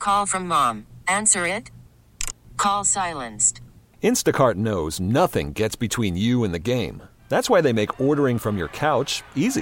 Call from mom. Answer it. Call silenced. Instacart knows nothing gets between you and the game. That's why they make ordering from your couch easy.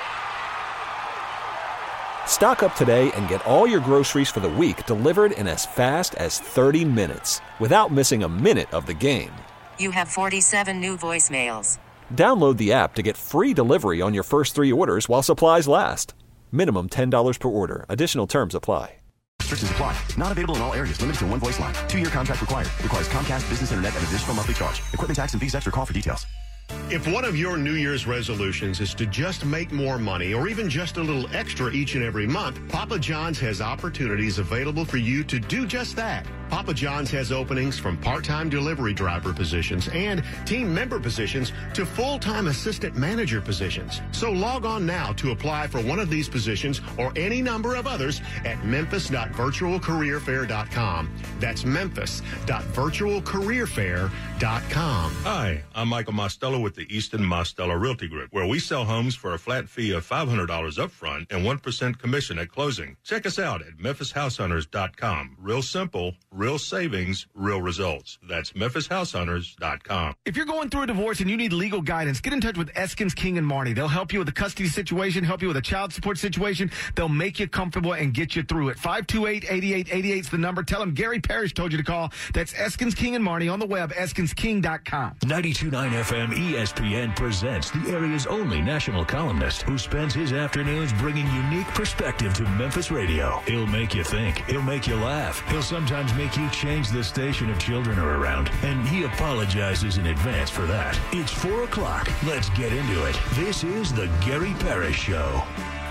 Stock up today and get all your groceries for the week delivered in as fast as 30 minutes without missing a minute of the game. You have 47 new voicemails. Download the app to get free delivery on your first 3 orders while supplies last. Minimum $10 per order. Additional terms apply. Restrictions apply. Not available in all areas. Limited to one voice line. 2-year contract required. Requires Comcast Business Internet at additional monthly charge. Equipment tax and fees extra. Call for details. If one of your New Year's resolutions is to just make more money or even just a little extra each and every month, Papa John's has opportunities available for you to do just that. Papa John's has openings from part-time delivery driver positions and team member positions to full-time assistant manager positions. So log on now to apply for one of these positions or any number of others at memphis.virtualcareerfair.com. That's memphis.virtualcareerfair.com. Hi, I'm Michael Mostello with the Easton Mostello Realty Group, where we sell homes for a flat fee of $500 up front and 1% commission at closing. Check us out at memphisHouseHunters.com. Real simple, real savings, real results. That's memphisHouseHunters.com. If you're going through a divorce and you need legal guidance, get in touch with Eskins, King, and Marty. They'll help you with a custody situation, help you with a child support situation. They'll make you comfortable and get you through it. 528-8888 is the number. Tell them Gary Parrish told you to call. That's Eskins, King, and Marty on the web, EskinsKing.com. 92.9 FM ESPN presents the area's only national columnist who spends his afternoons bringing unique perspective to Memphis radio. He'll make you think. He'll make you laugh. He'll sometimes make you change the station if children are around. And he apologizes in advance for that. It's 4 o'clock. Let's get into it. This is the Gary Parrish Show.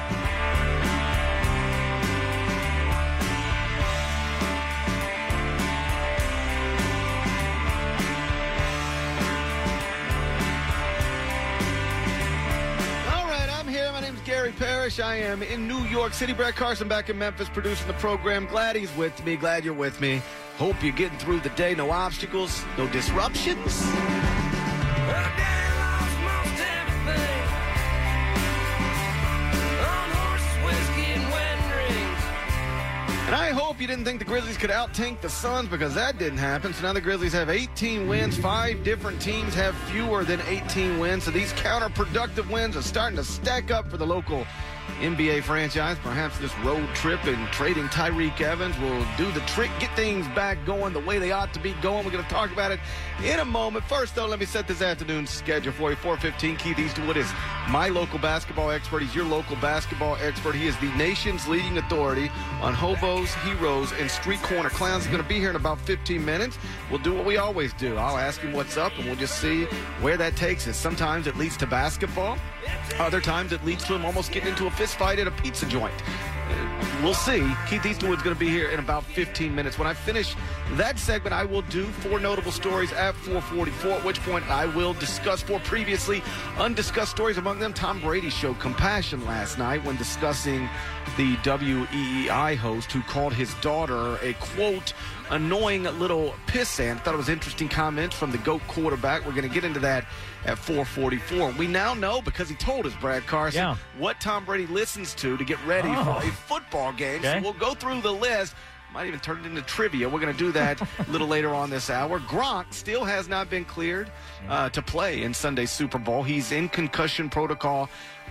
Gary Parrish. I am in New York City. Brett Carson back in Memphis producing the program. Glad he's with me. Glad you're with me. Hope you're getting through the day. No obstacles, no disruptions. And I hope you didn't think the Grizzlies could out-tank the Suns, because that didn't happen. So now the Grizzlies have 18 wins. 5 different teams have fewer than 18 wins. So these counterproductive wins are starting to stack up for the local NBA franchise. Perhaps this road trip and trading Tyreek Evans will do the trick, get things back going the way they ought to be going. We're going to talk about it in a moment. First, though, let me set this afternoon's schedule for you. 4:15, Keith Easterwood is my local basketball expert. He's your local basketball expert. He is the nation's leading authority on hobos, heroes, and street corner clowns. He's going to be here in about 15 minutes. We'll do what we always do. I'll ask him what's up, and we'll just see where that takes us. Sometimes it leads to basketball. Other times it leads to him almost getting into a fist fight at a pizza joint. We'll see. Keith Easterwood's going to be here in about 15 minutes. When I finish that segment, I will do 4 notable stories at 4:44, at which point I will discuss 4 previously undiscussed stories. Among them, Tom Brady showed compassion last night when discussing the WEEI host who called his daughter a, quote, annoying little pissant. I thought it was interesting comments from the GOAT quarterback. We're going to get into that at 4:44. We now know, because he told us, Brad Carson, what Tom Brady listens to get ready for a football game. Okay. So we'll go through the list. Might even turn it into trivia. We're going to do that a little later on this hour. Gronk still has not been cleared to play in Sunday's Super Bowl. He's in concussion protocol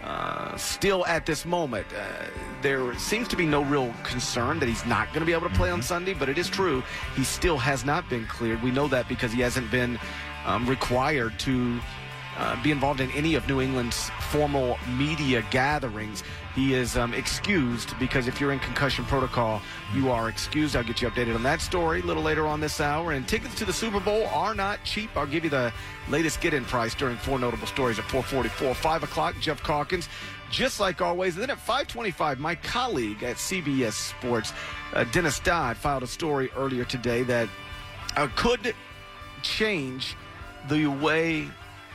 still at this moment. There seems to be no real concern that he's not going to be able to play on Sunday, but it is true. He still has not been cleared. We know that because he hasn't been required to be involved in any of New England's formal media gatherings. He is excused, because if you're in concussion protocol, you are excused. I'll get you updated on that story a little later on this hour. And tickets to the Super Bowl are not cheap. I'll give you the latest get-in price during 4 notable stories at 4:44. 5 o'clock, Jeff Calkins, just like always. And then at 5:25, my colleague at CBS Sports, Dennis Dodd, filed a story earlier today that could change the way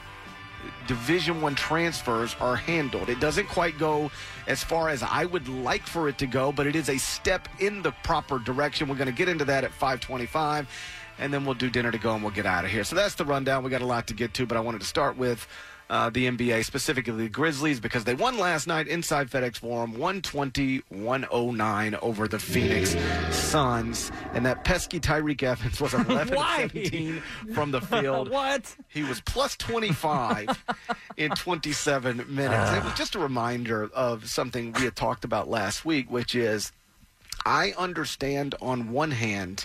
Division I transfers are handled. It doesn't quite go as far as I would like for it to go, but it is a step in the proper direction. We're going to get into that at 5:25, and then we'll do dinner to go and we'll get out of here. So that's the rundown. We got a lot to get to, but I wanted to start with the NBA, specifically the Grizzlies, because they won last night inside FedEx Forum, 120-109 over the Phoenix Suns. And that pesky Tyreke Evans was 11 of 17 from the field. What? He was plus 25 in 27 minutes. It was just a reminder of something we had talked about last week, which is I understand on one hand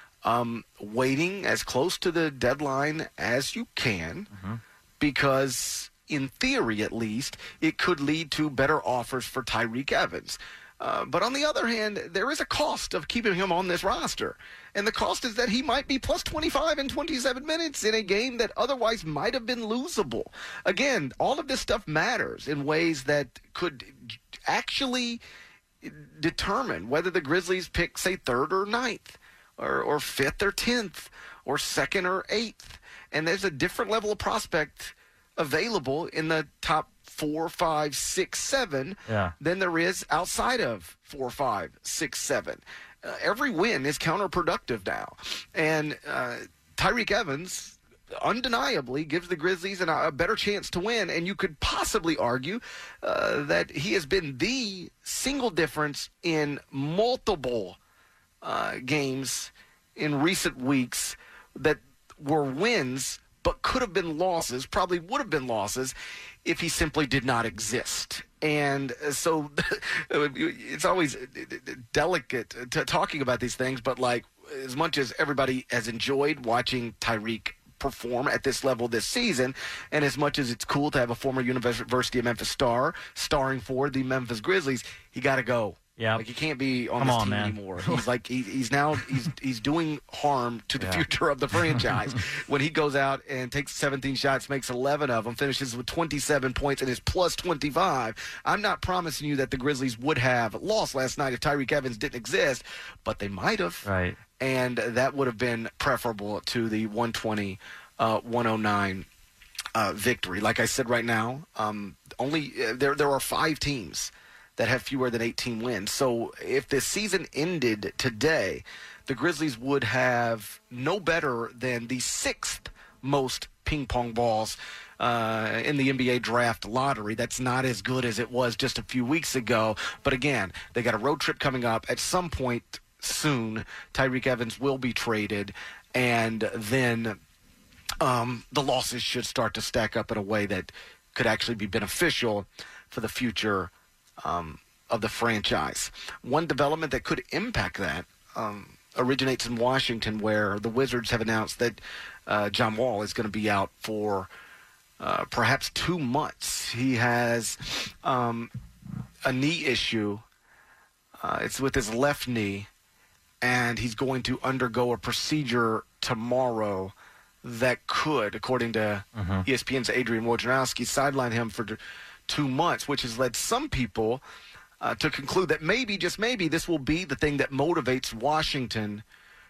waiting as close to the deadline as you can because in theory at least it could lead to better offers for Tyreke Evans. But on the other hand, there is a cost of keeping him on this roster. And the cost is that he might be plus 25 in 27 minutes in a game that otherwise might have been losable. Again, all of this stuff matters in ways that could actually determine whether the Grizzlies pick, say, 3rd or 9th, or 5th or 10th, or 2nd or 8th. And there's a different level of prospect available in the top 4, 5, 6, 7 than there is outside of 4, 5, 6, 7. Every win is counterproductive now. And Tyreke Evans undeniably gives the Grizzlies a better chance to win. And you could possibly argue that he has been the single difference in multiple games in recent weeks that were wins but could have been losses, probably would have been losses if he simply did not exist. And so it's always delicate talking about these things, but like as much as everybody has enjoyed watching Tyreke perform at this level this season, and as much as it's cool to have a former University of Memphis star starring for the Memphis Grizzlies, he got to go. Yeah, like he can't be on this team anymore. He's like he's doing harm to the future of the franchise when he goes out and takes 17 shots, makes 11 of them, finishes with 27 points, and is plus 25. I'm not promising you that the Grizzlies would have lost last night if Tyreke Evans didn't exist, but they might have. Right, and that would have been preferable to the 120-109 victory. Like I said, right now, only there are 5 teams that have fewer than 18 wins. So if the season ended today, the Grizzlies would have no better than the 6th most ping pong balls in the NBA draft lottery. That's not as good as it was just a few weeks ago. But again, they got a road trip coming up. At some point soon, Tyreke Evans will be traded, and then the losses should start to stack up in a way that could actually be beneficial for the future of the franchise. One development that could impact that originates in Washington, where the Wizards have announced that John Wall is going to be out for perhaps 2 months. He has a knee issue. It's with his left knee, and he's going to undergo a procedure tomorrow that could, according to ESPN's Adrian Wojnarowski, sideline him for 2 months, which has led some people to conclude that maybe, just maybe, this will be the thing that motivates Washington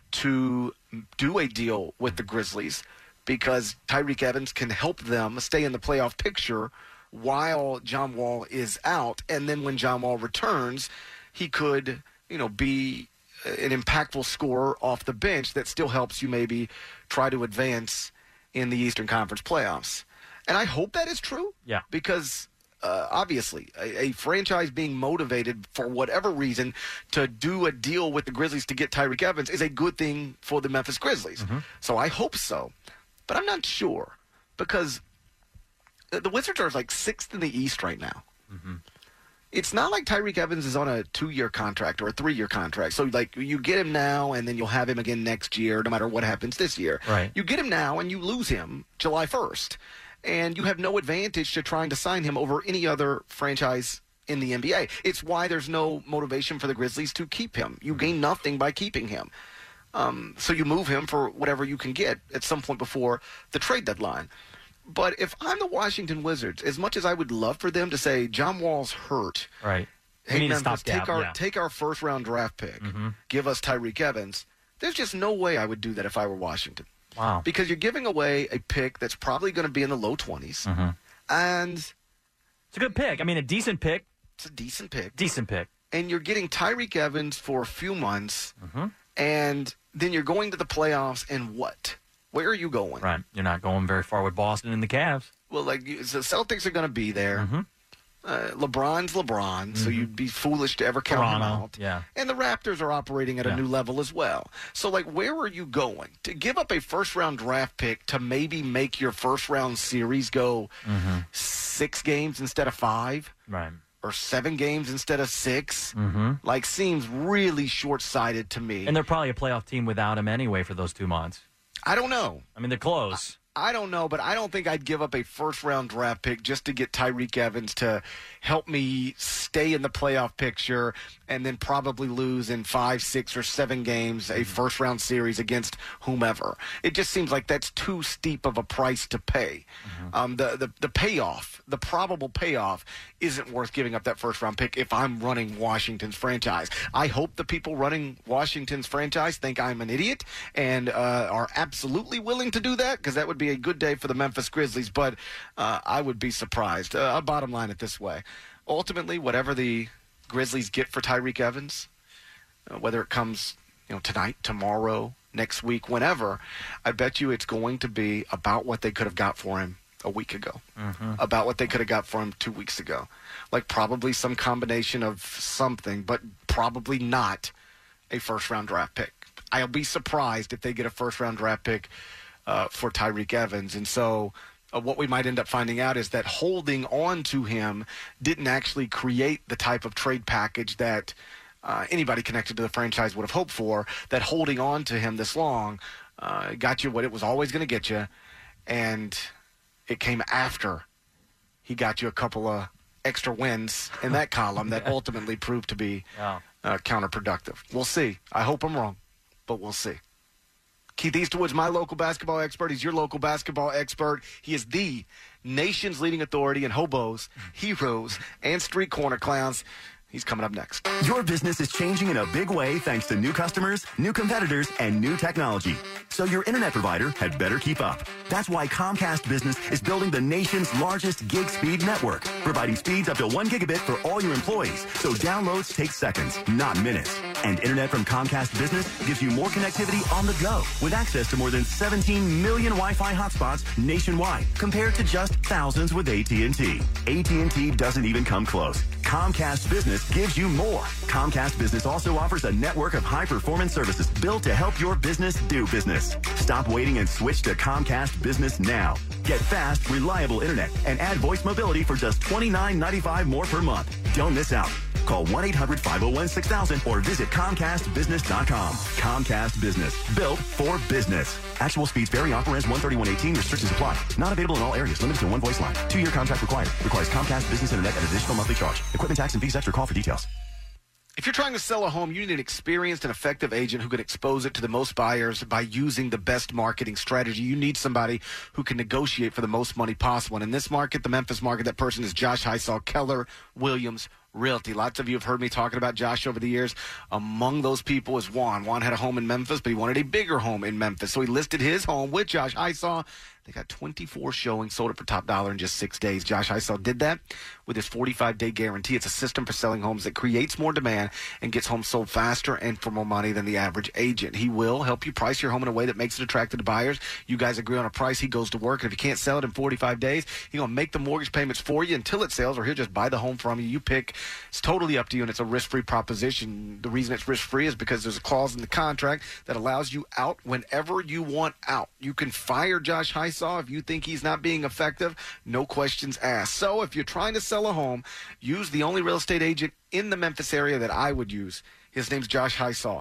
to do a deal with the Grizzlies, because Tyreke Evans can help them stay in the playoff picture while John Wall is out. And then when John Wall returns, he could, be an impactful scorer off the bench that still helps you maybe try to advance in the Eastern Conference playoffs. And I hope that is true. Yeah. Because obviously, a franchise being motivated for whatever reason to do a deal with the Grizzlies to get Tyreke Evans is a good thing for the Memphis Grizzlies. So I hope so. But I'm not sure, because the Wizards are like 6th in the East right now. It's not like Tyreke Evans is on a 2-year contract or a 3-year contract. So, like, you get him now and then you'll have him again next year, no matter what happens this year. Right. You get him now and you lose him July 1st. And you have no advantage to trying to sign him over any other franchise in the NBA. It's why there's no motivation for the Grizzlies to keep him. You gain nothing by keeping him. So you move him for whatever you can get at some point before the trade deadline. But if I'm the Washington Wizards, as much as I would love for them to say, John Wall's hurt. Right. Hey, Memphis, take our first-round draft pick. Give us Tyreke Evans. There's just no way I would do that if I were Washington. Wow. Because you're giving away a pick that's probably going to be in the low 20s. And it's a good pick. I mean, a decent pick. It's a decent pick. Decent pick. And you're getting Tyreke Evans for a few months. And then you're going to the playoffs, and what? Where are you going? Right. You're not going very far with Boston and the Cavs. Well, the Celtics are going to be there. Mm-hmm. LeBron's LeBron, so you'd be foolish to ever count him out. Yeah. And the Raptors are operating at a new level as well. So, where are you going? To give up a first-round draft pick to maybe make your first-round series go 6 games instead of 5? Right. Or 7 games instead of 6? Seems really short-sighted to me. And they're probably a playoff team without him anyway for those 2 months. I don't know. I mean, they're close. I don't know, but I don't think I'd give up a first-round draft pick just to get Tyreek Evans to help me stay in the playoff picture and then probably lose in 5, 6, or 7 games a first-round series against whomever. It just seems like that's too steep of a price to pay. The payoff, the probable payoff, isn't worth giving up that first-round pick if I'm running Washington's franchise. I hope the people running Washington's franchise think I'm an idiot and are absolutely willing to do that, because that would be a good day for the Memphis Grizzlies, but I would be surprised. I'll bottom line it this way. Ultimately, whatever the Grizzlies get for Tyreek Evans, whether it comes tonight, tomorrow, next week, whenever, I bet you it's going to be about what they could have got for him a week ago, about what they could have got for him 2 weeks ago. Probably some combination of something, but probably not a first-round draft pick. I'll be surprised if they get a first-round draft pick for Tyreek Evans. And so what we might end up finding out is that holding on to him didn't actually create the type of trade package that anybody connected to the franchise would have hoped for, that holding on to him this long got you what it was always going to get you, and it came after he got you a couple of extra wins in that column that ultimately proved to be counterproductive. We'll see. I hope I'm wrong, but we'll see. Keith Easterwood's my local basketball expert. He's your local basketball expert. He is the nation's leading authority in hobos, heroes, and street corner clowns. He's coming up next. Your business is changing in a big way thanks to new customers, new competitors, and new technology. So your internet provider had better keep up. That's why Comcast Business is building the nation's largest gig speed network, providing speeds up to 1 gigabit for all your employees, so downloads take seconds, not minutes. And internet from Comcast Business gives you more connectivity on the go, with access to more than 17 million Wi-Fi hotspots nationwide, compared to just thousands with AT&T. AT&T doesn't even come close. Comcast Business gives you more. Comcast Business also offers a network of high-performance services built to help your business do business. Stop waiting and switch to Comcast Business now. Get fast, reliable internet and add voice mobility for just $29.95 more per month. Don't miss out. Call 1-800-501-6000 or visit ComcastBusiness.com. Comcast Business. Built for business. Actual speeds vary. Offer ends 1/31/18. Restrictions apply. Not available in all areas. Limited to one voice line. 2-year contract required. Requires Comcast Business Internet at additional monthly charge. Equipment tax and fees extra. Call for details. If you're trying to sell a home, you need an experienced and effective agent who can expose it to the most buyers by using the best marketing strategy. You need somebody who can negotiate for the most money possible. And in this market, the Memphis market, that person is Josh Hysaw, Keller Williams Realty. Lots of you have heard me talking about Josh over the years. Among those people is Juan. Juan had a home in Memphis, but he wanted a bigger home in Memphis. So he listed his home with Josh Hysaw. They got 24 showings, sold it for top dollar in just 6 days. Josh Hysaw did that with his 45-day guarantee. It's a system for selling homes that creates more demand and gets homes sold faster and for more money than the average agent. He will help you price your home in a way that makes it attractive to buyers. You guys agree on a price, he goes to work. And if you can't sell it in 45 days, he's going to make the mortgage payments for you until it sells, or he'll just buy the home from you. You pick. It's totally up to you, and it's a risk-free proposition. The reason it's risk-free is because there's a clause in the contract that allows you out whenever you want out. You can fire Josh Hysaw if you think he's not being effective. No questions asked. So if you're trying to sell a home, use the only real estate agent in the Memphis area that I would use. His name's Josh Hysaw,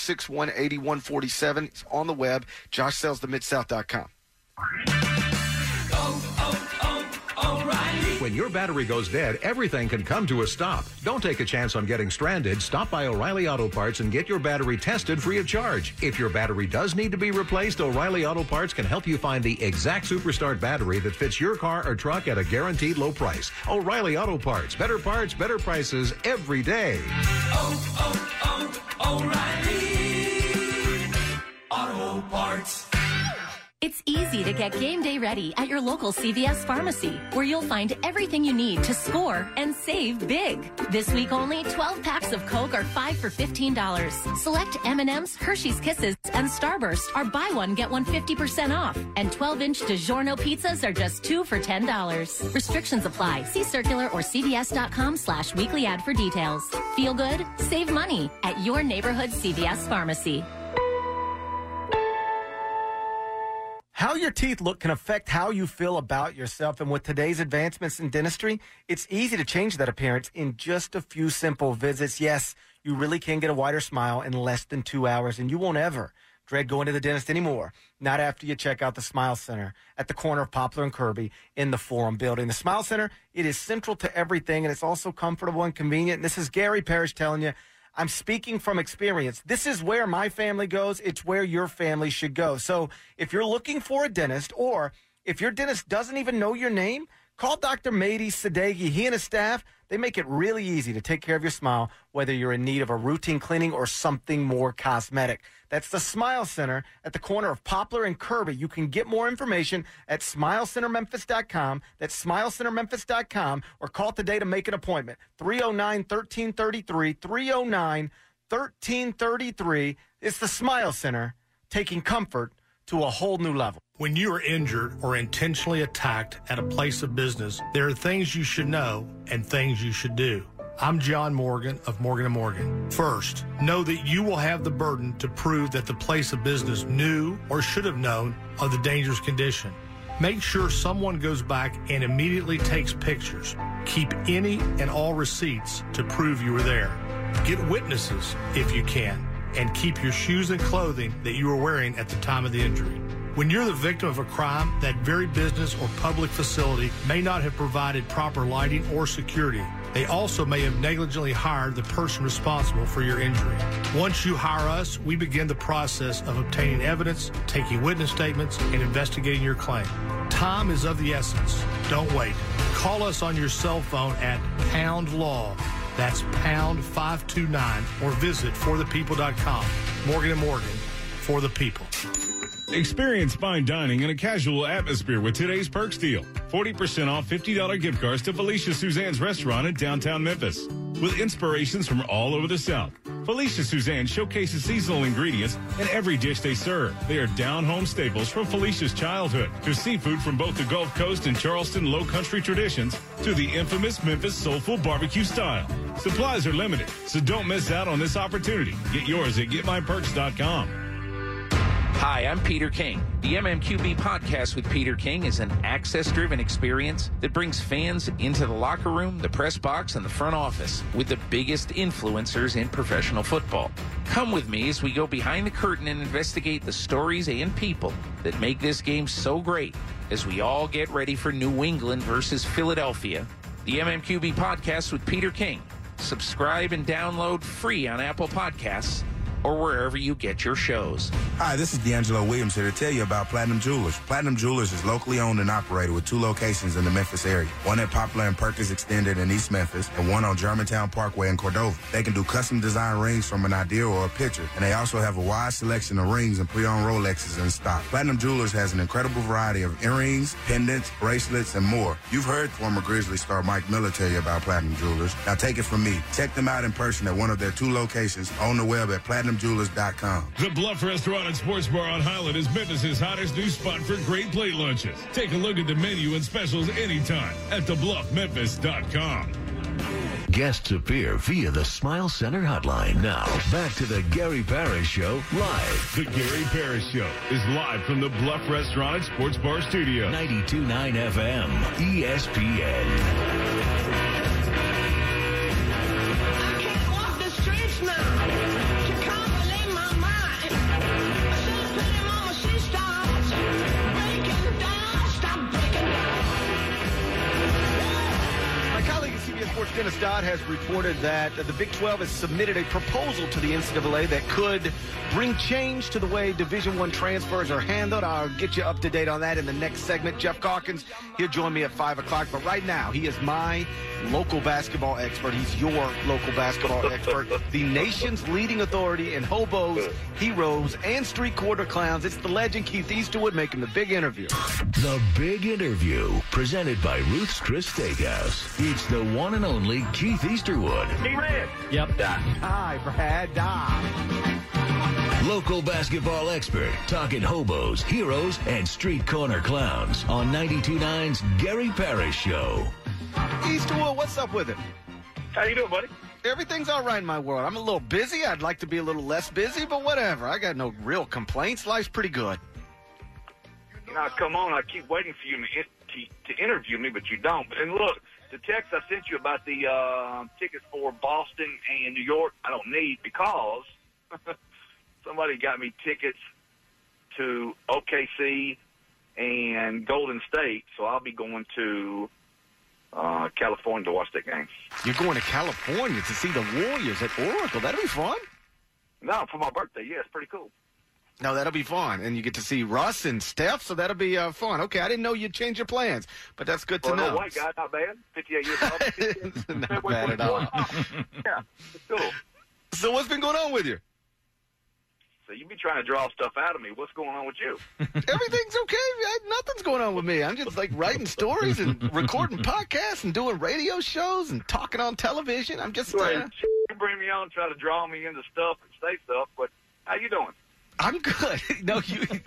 461-8147. He's on the web, joshsellsthemidsouth.com. When your battery goes dead, everything can come to a stop. Don't take a chance on getting stranded. Stop by O'Reilly Auto Parts and get your battery tested free of charge. If your battery does need to be replaced, O'Reilly Auto Parts can help you find the exact Superstart battery that fits your car or truck at a guaranteed low price. O'Reilly Auto Parts. Better parts, better prices every day. O'Reilly Auto Parts. It's It's easy to get game day ready at your local CVS pharmacy, where you'll find everything you need to score and save big. This week only, 12 packs of Coke are 5 for $15. Select M&M's, Hershey's Kisses, and Starburst are buy one, get one 50% off. And 12-inch DiGiorno pizzas are just 2 for $10. Restrictions apply. See circular or cvs.com/weekly ad for details. Feel good? Save money at your neighborhood CVS pharmacy. How your teeth look can affect how you feel about yourself. And with today's advancements in dentistry, it's easy to change that appearance in just a few simple visits. Yes, you really can get a whiter smile in less than 2 hours, and you won't ever dread going to the dentist anymore. Not after you check out the Smile Center at the corner of Poplar and Kirby in the Forum Building. The Smile Center, it is central to everything, and it's also comfortable and convenient. And this is Gary Parrish telling you, I'm speaking from experience. This is where my family goes. It's where your family should go. So if you're looking for a dentist, or if your dentist doesn't even know your name, call Dr. Mehdi Sadeghi. He and his staff, they make it really easy to take care of your smile, whether you're in need of a routine cleaning or something more cosmetic. That's the Smile Center at the corner of Poplar and Kirby. You can get more information at SmileCenterMemphis.com. That's SmileCenterMemphis.com, or call today to make an appointment. 309-1333, 309-1333. It's the Smile Center, taking comfort to a whole new level. When you are injured or intentionally attacked at a place of business, there are things you should know and things you should do. I'm John Morgan of Morgan & Morgan. First, know that you will have the burden to prove that the place of business knew or should have known of the dangerous condition. Make sure someone goes back and immediately takes pictures. Keep any and all receipts to prove you were there. Get witnesses if you can, and keep your shoes and clothing that you were wearing at the time of the injury. When you're the victim of a crime, that very business or public facility may not have provided proper lighting or security. They also may have negligently hired the person responsible for your injury. Once you hire us, we begin the process of obtaining evidence, taking witness statements, and investigating your claim. Time is of the essence. Don't wait. Call us on your cell phone at Pound Law. That's pound 529, or visit forthepeople.com. Morgan & Morgan, for the people. Experience fine dining in a casual atmosphere with today's Perks deal. 40% off $50 gift cards to Felicia Suzanne's restaurant in downtown Memphis. With inspirations from all over the South, Felicia Suzanne showcases seasonal ingredients in every dish they serve. They are down-home staples from Felicia's childhood to seafood from both the Gulf Coast and Charleston Low Country traditions to the infamous Memphis soulful barbecue style. Supplies are limited, so don't miss out on this opportunity. Get yours at GetMyPerks.com. Hi, I'm Peter King. The MMQB podcast with Peter King is an access-driven experience that brings fans into the locker room, the press box, and the front office with the biggest influencers in professional football. Come with me as we go behind the curtain and investigate the stories and people that make this game so great as we all get ready for New England versus Philadelphia. The MMQB podcast with Peter King. Subscribe and download free on Apple Podcasts or wherever you get your shows. Hi, this is D'Angelo Williams here to tell you about Platinum Jewelers. Platinum Jewelers is locally owned and operated with 2 locations in the Memphis area. One at Poplar and Perkins Extended in East Memphis, and one on Germantown Parkway in Cordova. They can do custom design rings from an idea or a picture, and they also have a wide selection of rings and pre-owned Rolexes in stock. Platinum Jewelers has an incredible variety of earrings, pendants, bracelets, and more. You've heard former Grizzly star Mike Miller tell you about Platinum Jewelers. Now take it from me. Check them out in person at one of their 2 locations on the web at PlatinumJewelers.com. The Bluff Restaurant and Sports Bar on Highland is Memphis' hottest new spot for great plate lunches. Take a look at the menu and specials anytime at thebluffmemphis.com. Guests appear via the Smile Center hotline. Now, back to the Gary Parrish Show live. The Gary Parrish Show is live from the Bluff Restaurant and Sports Bar studio. 92.9 FM, ESPN. I can't walk the streets now. Sports Dennis Dodd has reported that the Big 12 has submitted a proposal to the NCAA that could bring change to the way Division I transfers are handled. I'll get you up to date on that in the next segment. Jeff Calkins, he'll join me at 5 o'clock. But right now, he is my local basketball expert. He's your local basketball expert. The nation's leading authority in hobos, heroes, and street corner clowns. It's the legend Keith Easterwood making the big interview. The Big Interview, presented by Ruth's Chris Steakhouse. It's the one and only Keith Easterwood. Red. Yep. Hi, Brad. Local basketball expert, talking hobos, heroes, and street corner clowns on 92.9's Gary Parrish Show. Easterwood, what's up with it? How you doing, buddy? Everything's all right in my world. I'm a little busy. I'd like to be a little less busy, but whatever. I got no real complaints. Life's pretty good. Now, come on. I keep waiting for you to interview me, but you don't. And look, the text I sent you about the tickets for Boston and New York, I don't need because somebody got me tickets to OKC and Golden State, so I'll be going to California to watch that game. You're going to California to see the Warriors at Oracle. That'll be fun. No, for my birthday. Yeah, it's pretty cool. No, that'll be fun. And you get to see Russ and Steph, so that'll be fun. Okay, I didn't know you'd change your plans, but that's good to know. No white guy, not bad. 58 years old. Not bad at all. Yeah, it's cool. So what's been going on with you? So you be trying to draw stuff out of me. What's going on with you? Everything's okay. Nothing's going on with me. I'm just like writing stories and recording podcasts and doing radio shows and talking on television. I'm just... You bring me on, try to draw me into stuff and say stuff, but how you doing? I'm good. No,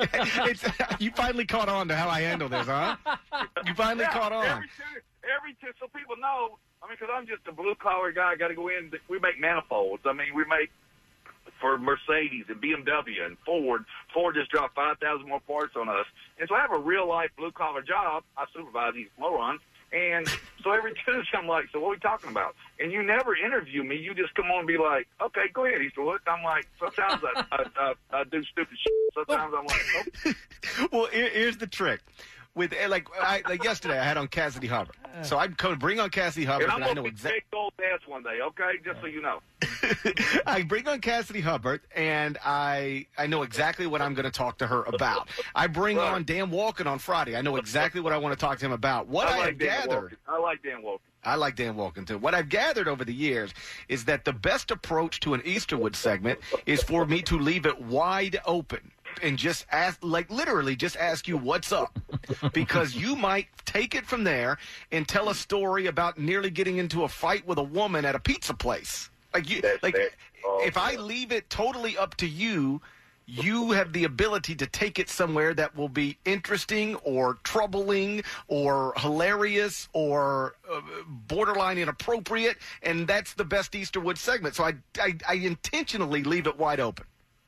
you finally caught on to how I handle this, huh? You finally caught on. Every two, so people know. I mean, because I'm just a blue-collar guy. I got to go in. We make manifolds. I mean, we make for Mercedes and BMW and Ford. Ford just dropped 5,000 more parts on us. And so I have a real-life blue-collar job. I supervise these morons. And so every Tuesday I'm like, so what are we talking about? And you never interview me. You just come on and be like, okay, go ahead, Easterwood. I'm like, sometimes I do stupid shit. Sometimes I'm like, oh. Well, here's the trick. With like yesterday, I had on Cassidy Hubbard. So I'd bring on Cassidy Hubbard, and I'm I going to be big old ass one day, okay? Just so you know. I bring on Cassidy Hubbard, and I know exactly what I'm going to talk to her about. I bring on Dan Walken on Friday. I know exactly what I want to talk to him about. What I have gathered. I like Dan Walken. I like Dan Walken, too. What I've gathered over the years is that the best approach to an Easterwood segment is for me to leave it wide open and just ask, like literally just ask you what's up, because you might take it from there and tell a story about nearly getting into a fight with a woman at a pizza place. If I leave it totally up to you, you have the ability to take it somewhere that will be interesting or troubling or hilarious or borderline inappropriate, and that's the best Easterwood segment. So I intentionally leave it wide open.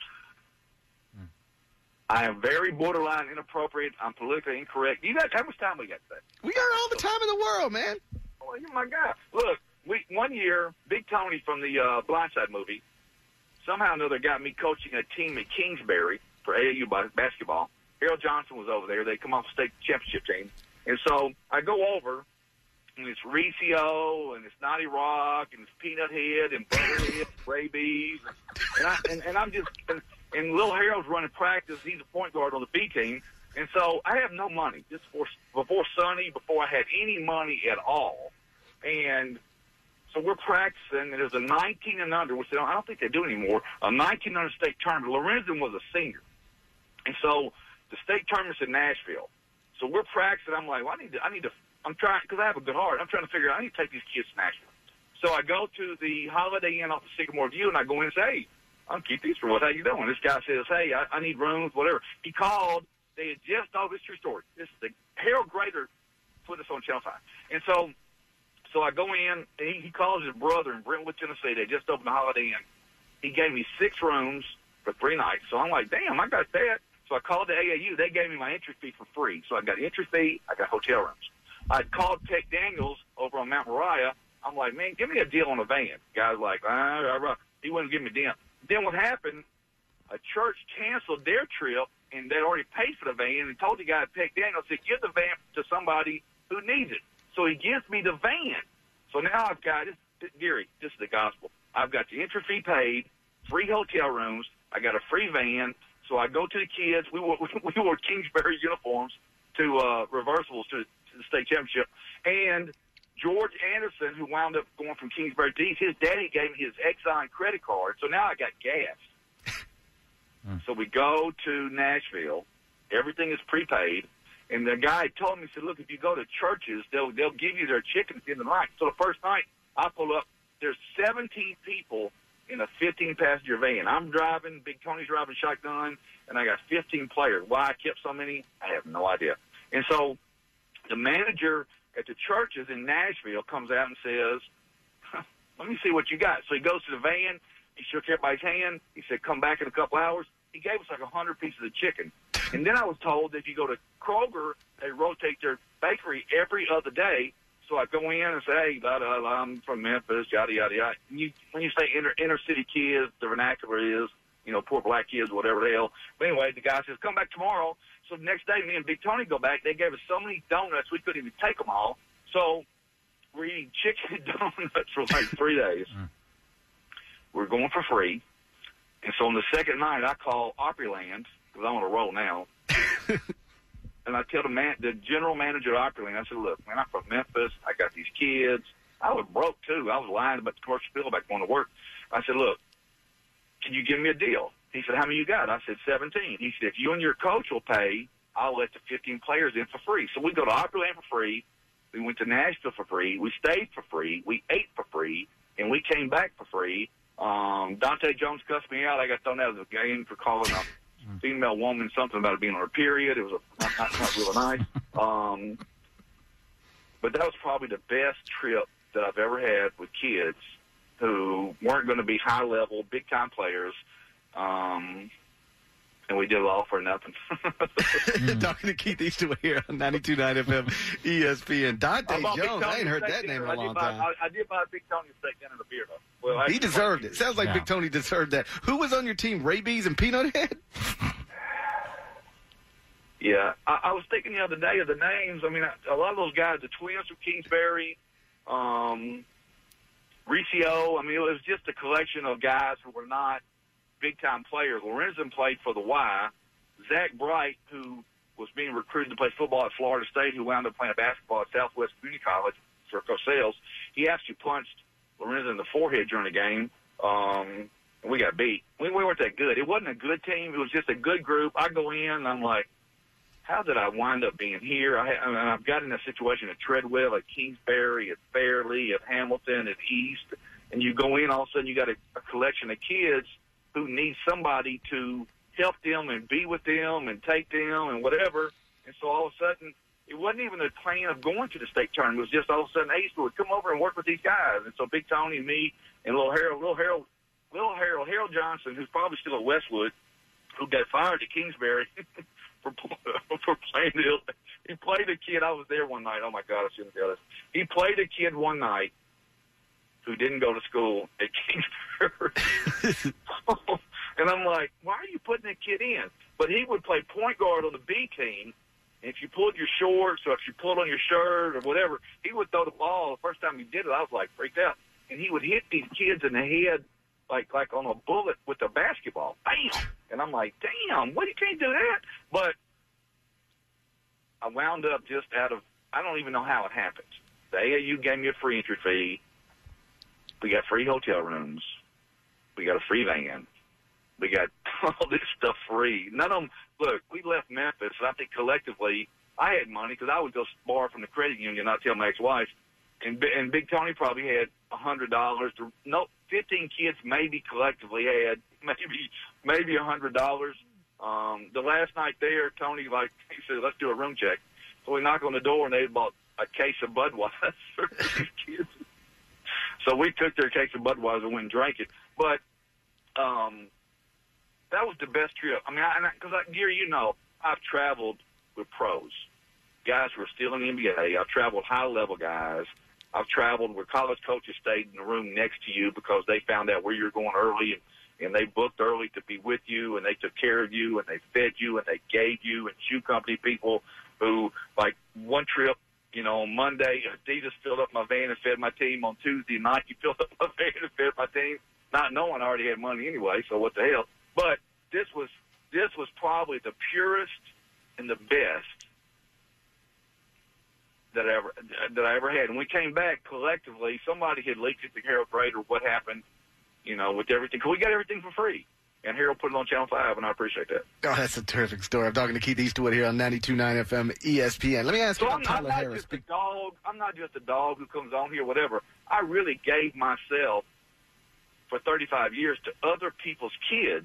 I am very borderline inappropriate. I'm politically incorrect. You got how much time we got today? We got all the time in the world, man. Oh, you're my guy. Look, one year, Big Tony from the Blindside movie somehow or another got me coaching a team at Kingsbury for AAU basketball. Harold Johnson was over there. They come off the state championship team. And so I go over, and it's Recio, and it's Naughty Rock, and it's Peanut Head, and Butterhead, Rabies. And I'm just... And Lil Harold's running practice. He's a point guard on the B team. And so I have no money. Just before Sunny, before I had any money at all. And so we're practicing, and there's a 19 and under, which I don't think they do anymore, a 19 under state tournament. Lorenzen was a senior. And so the state tournament's in Nashville. So we're practicing. I'm like, well, I need to, I'm trying, because I have a good heart. I'm trying to figure out, I need to take these kids to Nashville. So I go to the Holiday Inn off the Sycamore View, and I go in and say, hey, I'm Keith Easterwood. How you doing? This guy says, hey, I need rooms, whatever. He called. They had just, this true story. This is the Harold Grader put this on Channel 5. And so I go in, and he calls his brother in Brentwood, Tennessee. They just opened the Holiday Inn. He gave me 6 rooms for 3 nights. So I'm like, damn, I got that. So I called the AAU. They gave me my entry fee for free. So I got entry fee. I got hotel rooms. I called Tech Daniels over on Mount Moriah. I'm like, man, give me a deal on a van. The guy's like, he wouldn't give me a deal. Then what happened, a church canceled their trip, and they already paid for the van, and told the guy at Tech Daniels to give the van to somebody who needs it. So he gives me the van. So now I've got, Gary, this is the gospel. I've got the entry fee paid, free hotel rooms. I got a free van. So I go to the kids. We wore Kingsbury uniforms to reversals to the state championship. And George Anderson, who wound up going from Kingsbury to East, his daddy gave me his Exxon credit card. So now I got gas. So we go to Nashville. Everything is prepaid. And the guy told me, he said, look, if you go to churches, they'll give you their chicken at the end of the night. So the first night I pull up, there's 17 people in a 15-passenger van. I'm driving, Big Tony's driving shotgun, and I got 15 players. Why I kept so many, I have no idea. And so the manager at the churches in Nashville comes out and says, let me see what you got. So he goes to the van. He shook everybody's hand. He said, come back in a couple hours. He gave us like 100 pieces of chicken. And then I was told that if you go to Kroger, they rotate their bakery every other day. So I go in and say, hey, I'm from Memphis, yada, yada, yada. And when you say inner city kids, the vernacular is, poor black kids, whatever the hell. But anyway, the guy says, come back tomorrow. So the next day, me and Big Tony go back. They gave us so many donuts, we couldn't even take them all. So we're eating chicken and donuts for like 3 days. We're going for free. And so on the second night, I call Opryland, because I'm on a roll now. And I tell the general manager of Opryland, I said, look, man, I'm from Memphis. I got these kids. I was broke, too. I was lying about the commercial bill back going to work. I said, look, can you give me a deal? He said, how many you got? I said, 17. He said, if you and your coach will pay, I'll let the 15 players in for free. So we go to Opryland for free. We went to Nashville for free. We stayed for free. We ate for free. And we came back for free. Dante Jones cussed me out. I got thrown out of the game for calling a female woman something about it being on her period. It was not really nice. But that was probably the best trip that I've ever had with kids who weren't going to be high-level, big-time players. And we did it all for nothing. Talking to Keith Eastwood here on 92.9 FM ESPN. Dante Jones, I ain't heard that name in a long time. I did buy Big Tony a steak dinner and a beer, though. Well, he deserved it. Sounds like Big Tony deserved that. Who was on your team, Rabies and Peanut Head? Yeah, I was thinking the other day of the names. I mean, a lot of those guys, the twins from Kingsbury, Riccio. I mean, it was just a collection of guys who were not big-time players. Lorenzen played for the Y. Zach Bright, who was being recruited to play football at Florida State, who wound up playing basketball at Southwest Community College for Coach Sales, he actually punched Lorenzen in the forehead during the game. And we got beat. We weren't that good. It wasn't a good team. It was just a good group. I go in, and I'm like, how did I wind up being here? I've got in a situation at Treadwell, at Kingsbury, at Fairleigh, at Hamilton, at East, and you go in, all of a sudden you got a collection of kids who need somebody to help them and be with them and take them and whatever. And so all of a sudden, it wasn't even a plan of going to the state tournament. It was just all of a sudden, hey, Eastwood, come over and work with these guys. And so Big Tony and me and Little Harold Johnson, who's probably still at Westwood, who got fired at Kingsbury for playing the – he played a kid. I was there one night. Oh, my God, I shouldn't tell this. He played a kid one night who didn't go to school at Kingsbury. And I'm like, why are you putting that kid in? But he would play point guard on the B team, and if you pulled your shorts or if you pulled on your shirt or whatever, he would throw the ball. The first time he did it, I was like freaked out. And he would hit these kids in the head like on a bullet with a basketball. Bam! And I'm like, damn, what, you can't do that? But I wound up just out of, I don't even know how it happened. The AAU gave me a free entry fee. We got free hotel rooms. We got a free van. We got all this stuff free. None of them, look, we left Memphis, and I think collectively I had money because I would go borrow from the credit union, not tell my ex-wife. And Big Tony probably had $100. 15 kids maybe collectively had maybe $100. The last night there, Tony, he said, let's do a room check. So we knock on the door, and they had bought a case of Budweiser for these kids. So we took their case of Budweiser and went and drank it. But that was the best trip. I mean, because Gary, I've traveled with pros, guys who are still in the NBA. I've traveled high-level guys. I've traveled where college coaches stayed in the room next to you because they found out where you're going early, and they booked early to be with you, and they took care of you, and they fed you, and they gave you, and shoe company people who, like one trip, You know, on Monday, Adidas filled up my van and fed my team. On Tuesday night, you filled up my van and fed my team, not knowing I already had money anyway, so what the hell. But this was probably the purest and the best that I ever had. And we came back collectively. Somebody had leaked it to Harold Prater what happened, you know, with everything. Because we got everything for free. And Harold put it on Channel 5, and I appreciate that. Oh, that's a terrific story. I'm talking to Keith Eastwood here on 92.9 FM ESPN. Let me ask you about Tyler Harris. I'm not just a dog who comes on here, whatever. I really gave myself for 35 years to other people's kids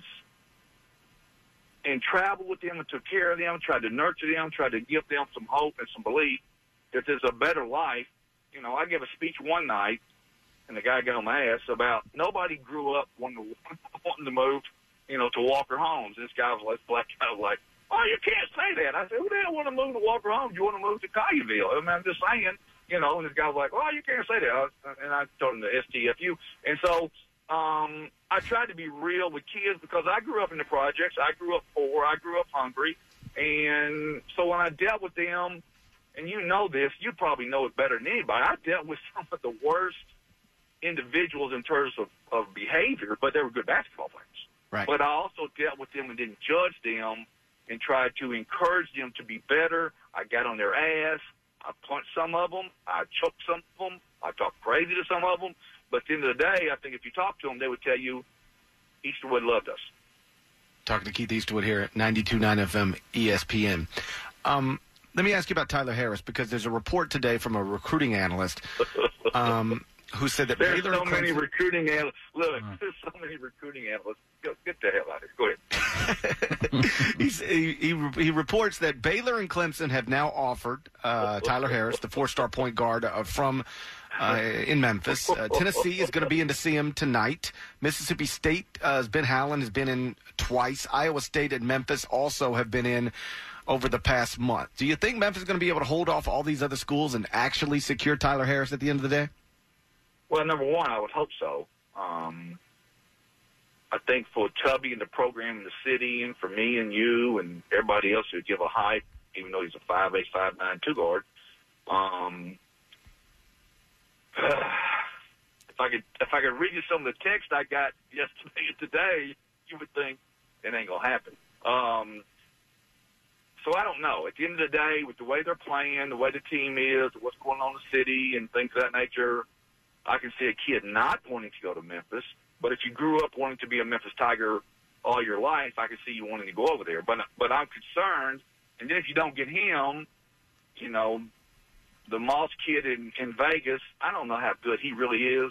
and traveled with them and took care of them, tried to nurture them, tried to give them some hope and some belief that there's a better life. You know, I gave a speech one night, and the guy got on my ass about nobody grew up wanting to move, you know, to Walker Homes. And this guy was like, black guy was like, oh, you can't say that. I said, who the hell want to move to Walker Homes? You want to move to Collierville? I mean, I'm just saying, you know, and this guy was like, oh, you can't say that. And I told him the STFU. And so I tried to be real with kids because I grew up in the projects. I grew up poor. I grew up hungry. And so when I dealt with them, and you know this, you probably know it better than anybody, I dealt with some of the worst individuals in terms of behavior, but they were good basketball players. Right. But I also dealt with them and didn't judge them and tried to encourage them to be better. I got on their ass. I punched some of them. I choked some of them. I talked crazy to some of them. But at the end of the day, I think if you talk to them, they would tell you Eastwood loved us. Talking to Keith Eastwood here at 92.9 FM ESPN. Let me ask you about Tyler Harris, because there's a report today from a recruiting analyst who said that there's Baylor so and many Clemson... recruiting analysts. Look, there's so many recruiting analysts. Get the hell out of here. Go ahead. He reports that Baylor and Clemson have now offered Tyler Harris, the four-star point guard from in Memphis. Tennessee is going to be in to see him tonight. Mississippi State, Ben Howland has been in twice. Iowa State and Memphis also have been in over the past month. Do you think Memphis is going to be able to hold off all these other schools and actually secure Tyler Harris at the end of the day? Well, number one, I would hope so. I think for Tubby and the program in the city, and for me and you and everybody else who give a hype, even though he's a 5'8", 5'9", two guard. If I could read you some of the text I got yesterday and today, you would think it ain't gonna happen. So I don't know. At the end of the day, with the way they're playing, the way the team is, what's going on in the city, and things of that nature, I can see a kid not wanting to go to Memphis. But if you grew up wanting to be a Memphis Tiger all your life, I can see you wanting to go over there. But I'm concerned. And then if you don't get him, you know, the Moss kid in Vegas, I don't know how good he really is.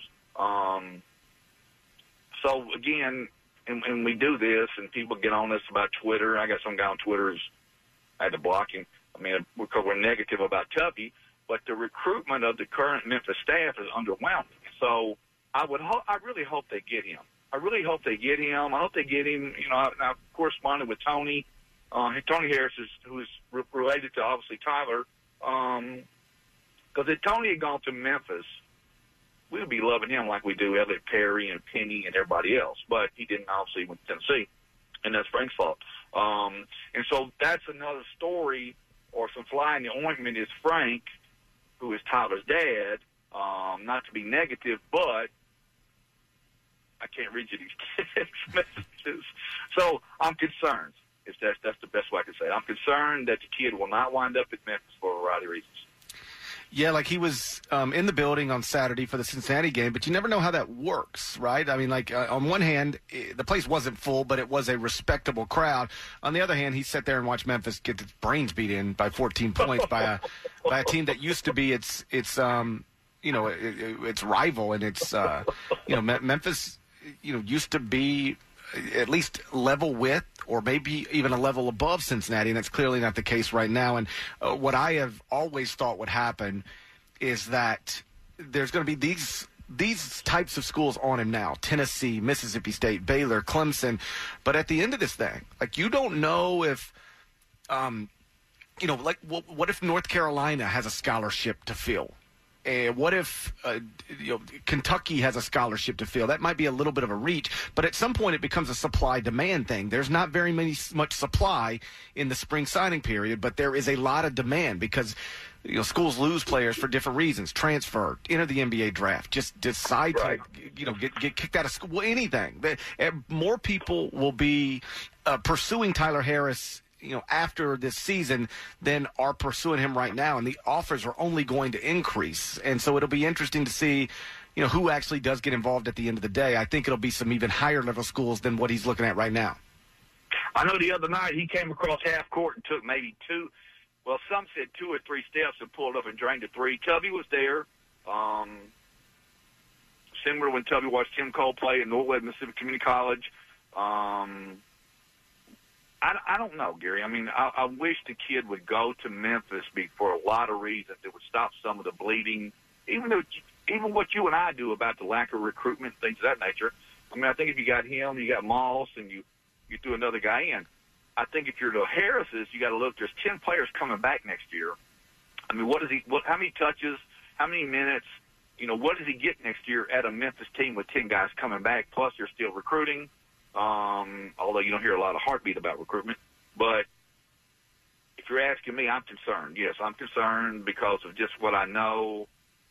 So, again, and we do this, and people get on us about Twitter. I got some guy on Twitter who's I had to block him. I mean, because we're negative about Tubby, but the recruitment of the current Memphis staff is underwhelming. So I really hope they get him. I really hope they get him. I hope they get him. You know, I've corresponded with Tony. Tony Harris who's related to obviously Tyler. Because if Tony had gone to Memphis, we would be loving him like we do Elliot Perry and Penny and everybody else. But he didn't, obviously, went to Tennessee, and that's Frank's fault. And so that's another story, or some fly in the ointment is Frank, who is Tyler's dad. Not to be negative, but I can't read you these text messages. So I'm concerned. That's the best way I can say it. I'm concerned that the kid will not wind up at Memphis for a variety of reasons. Yeah, like he was in the building on Saturday for the Cincinnati game, but you never know how that works, right? I mean, like on one hand, the place wasn't full, but it was a respectable crowd. On the other hand, he sat there and watched Memphis get its brains beat in by 14 points by a team that used to be its rival, and it's Memphis used to be at least level with, or maybe even a level above Cincinnati, and that's clearly not the case right now. And what I have always thought would happen is that there's going to be these types of schools on him now: Tennessee, Mississippi State, Baylor, Clemson. But at the end of this thing, like, you don't know if, what if North Carolina has a scholarship to fill? what if Kentucky has a scholarship to fill? That might be a little bit of a reach, but at some point it becomes a supply-demand thing. There's not very much supply in the spring signing period, but there is a lot of demand because schools lose players for different reasons. Transfer, enter the NBA draft, just decide to get kicked out of school, anything. More people will be pursuing Tyler Harris after this season than are pursuing him right now, and the offers are only going to increase. And so it'll be interesting to see, who actually does get involved at the end of the day. I think it'll be some even higher level schools than what he's looking at right now. I know the other night he came across half court and took maybe some said 2 or 3 steps and pulled up and drained a 3. Tubby was there. Similar when Tubby watched Tim Cole play at Northwest Mississippi Community College. I don't know, Gary. I mean, I wish the kid would go to Memphis for a lot of reasons. It would stop some of the bleeding, even what you and I do about the lack of recruitment, things of that nature. I mean, I think if you got him, you got Moss, and you threw another guy in. I think if you're the Harrises, you got to look. There's 10 players coming back next year. I mean, how many touches? How many minutes? What does he get next year at a Memphis team with 10 guys coming back? Plus, you're still recruiting. Although you don't hear a lot of heartbeat about recruitment. But if you're asking me, I'm concerned. Yes, I'm concerned because of just what I know.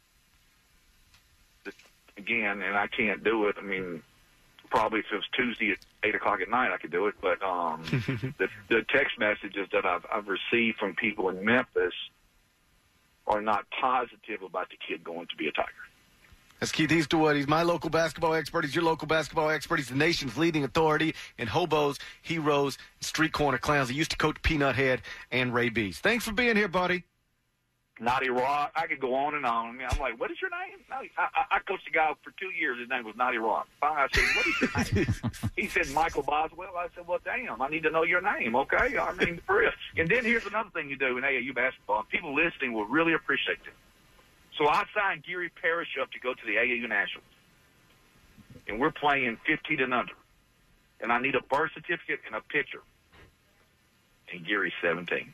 Again, and I can't do it. I mean, probably if it was Tuesday at 8 o'clock at night, I could do it. But the text messages that I've received from people in Memphis are not positive about the kid going to be a Tiger. That's Keith Easterwood. He's my local basketball expert. He's your local basketball expert. He's the nation's leading authority in hobos, heroes, street corner clowns. He used to coach Peanut Head and Ray Bees. Thanks for being here, buddy. Naughty Rock. I could go on and on. I mean, I'm like, what is your name? No, I coached a guy for 2 years. His name was Naughty Rock. Finally, I said, what is your name? He said, Michael Boswell. I said, well, damn, I need to know your name, okay? I mean, for real. And then here's another thing you do in AAU basketball. People listening will really appreciate it. So I signed Gary Parrish up to go to the AAU Nationals. And we're playing 15 and under. And I need a birth certificate and a picture. And Gary's 17.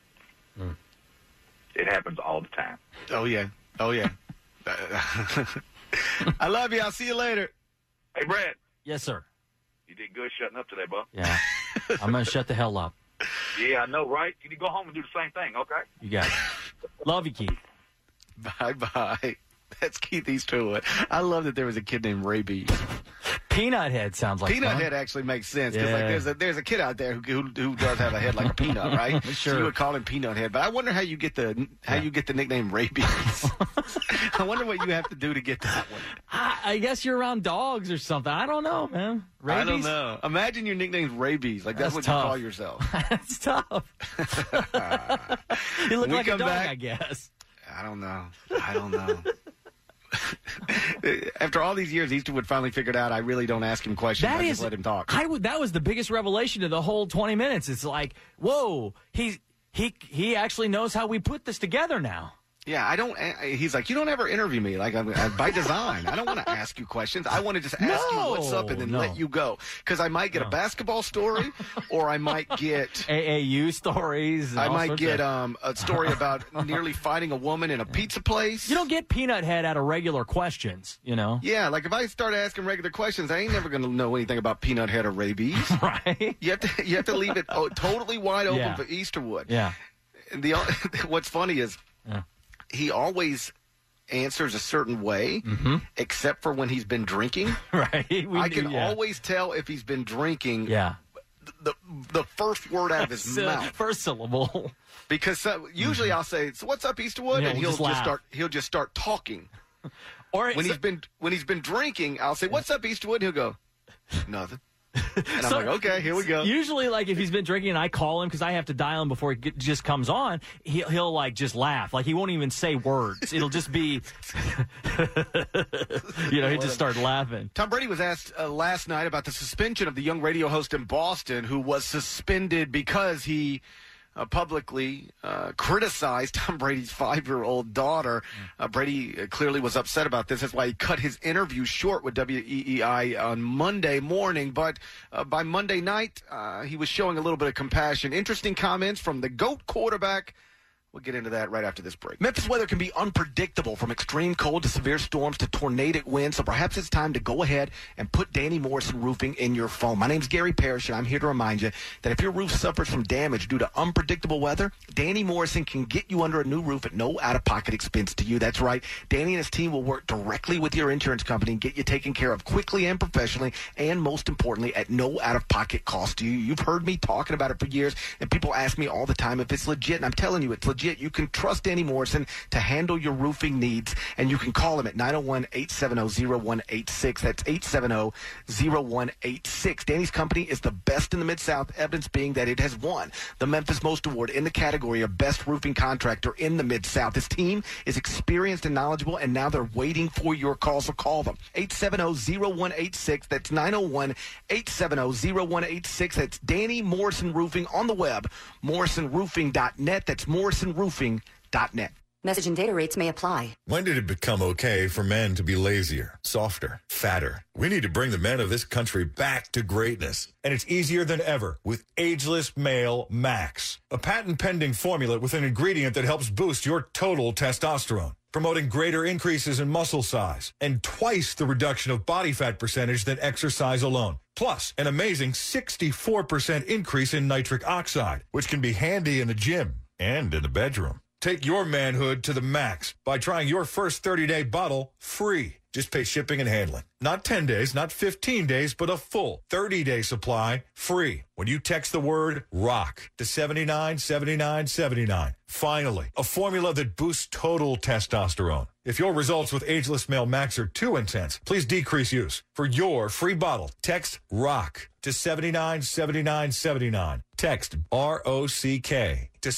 It happens all the time. Oh, yeah. Oh, yeah. I love you. I'll see you later. Hey, Brad. Yes, sir. You did good shutting up today, bud. Yeah. I'm going to shut the hell up. Yeah, I know, right? You need to go home and do the same thing, okay? You got it. Love you, Keith. Bye-bye. That's Keith Easterwood. I love that there was a kid named Ray Bees. Peanut Head sounds like Peanut fun. Head actually makes sense because there's a kid out there who does have a head like a peanut, right? Sure. So you would call him Peanut Head, but I wonder how you get the nickname Ray Bees. I wonder what you have to do to get that one. I guess you're around dogs or something. I don't know, man. Rabies? I don't know. Imagine your nickname's Ray Bees. Like that's what tough. You call yourself. That's tough. You look like a dog, back, I guess. I don't know. After all these years, Easterwood finally figured out I really don't ask him questions. I just let him talk. That was the biggest revelation of the whole 20 minutes. It's like, whoa, he actually knows how we put this together now. Yeah, I don't. He's like, you don't ever interview me, like by design. I don't want to ask you questions. I want to just ask you what's up and then let you go, because I might get a basketball story, or I might get AAU stories. I might get a story about nearly fighting a woman in a pizza place. You don't get Peanut Head out of regular questions, you know. Yeah, like if I start asking regular questions, I ain't never going to know anything about Peanut Head or rabies. Right? You have to leave it totally wide open for Easterwood. Yeah. And what's funny is. Yeah. He always answers a certain way, except for when he's been drinking. Right. I can always tell if he's been drinking. Yeah. The first word out of his mouth, first syllable. Because usually I'll say, "So what's up, Easterwood?" and he'll just start talking. Or when he's been drinking, I'll say, "What's up, Easterwood?" He'll go, "Nothing." And I'm like, okay, here we go. Usually, like, if he's been drinking and I call him because I have to dial him before he just comes on, he'll like, just laugh. Like, he won't even say words. It'll just be, he'll just start laughing. Tom Brady was asked last night about the suspension of the young radio host in Boston who was suspended because he publicly criticized Tom Brady's 5-year-old daughter. Brady clearly was upset about this. That's why he cut his interview short with WEEI on Monday morning. But by Monday night, he was showing a little bit of compassion. Interesting comments from the GOAT quarterback We'll get into that right after this break. Memphis weather can be unpredictable, from extreme cold to severe storms to tornadic winds, so perhaps it's time to go ahead and put Danny Morrison Roofing in your phone. My name's Gary Parrish, and I'm here to remind you that if your roof suffers from damage due to unpredictable weather, Danny Morrison can get you under a new roof at no out-of-pocket expense to you. That's right. Danny and his team will work directly with your insurance company and get you taken care of quickly and professionally, and most importantly, at no out-of-pocket cost to you. You've heard me talking about it for years, and people ask me all the time if it's legit, and I'm telling you it's legit. You can trust Danny Morrison to handle your roofing needs, and you can call him at 901-870-0186. That's 870-0186. Danny's company is the best in the Mid-South, evidence being that it has won the Memphis Most Award in the category of Best Roofing Contractor in the Mid-South. His team is experienced and knowledgeable, and now they're waiting for your call, so call them. 870-0186. That's 901-870-0186. That's Danny Morrison Roofing on the web, morrisonroofing.net. That's morrisonroofing.net. Message and data rates may apply. When did it become okay for men to be lazier, softer, fatter? We need to bring the men of this country back to greatness. And it's easier than ever with Ageless Male Max, a patent-pending formula with an ingredient that helps boost your total testosterone, promoting greater increases in muscle size and twice the reduction of body fat percentage than exercise alone. Plus, an amazing 64% increase in nitric oxide, which can be handy in the gym and in the bedroom. Take your manhood to the max by trying your first 30-day bottle free. Just pay shipping and handling. Not 10 days, not 15 days, but a full 30-day supply free when you text the word ROCK to 797979. Finally, a formula that boosts total testosterone. If your results with Ageless Male Max are too intense, please decrease use. For your free bottle, text ROCK to 797979. Text ROCK to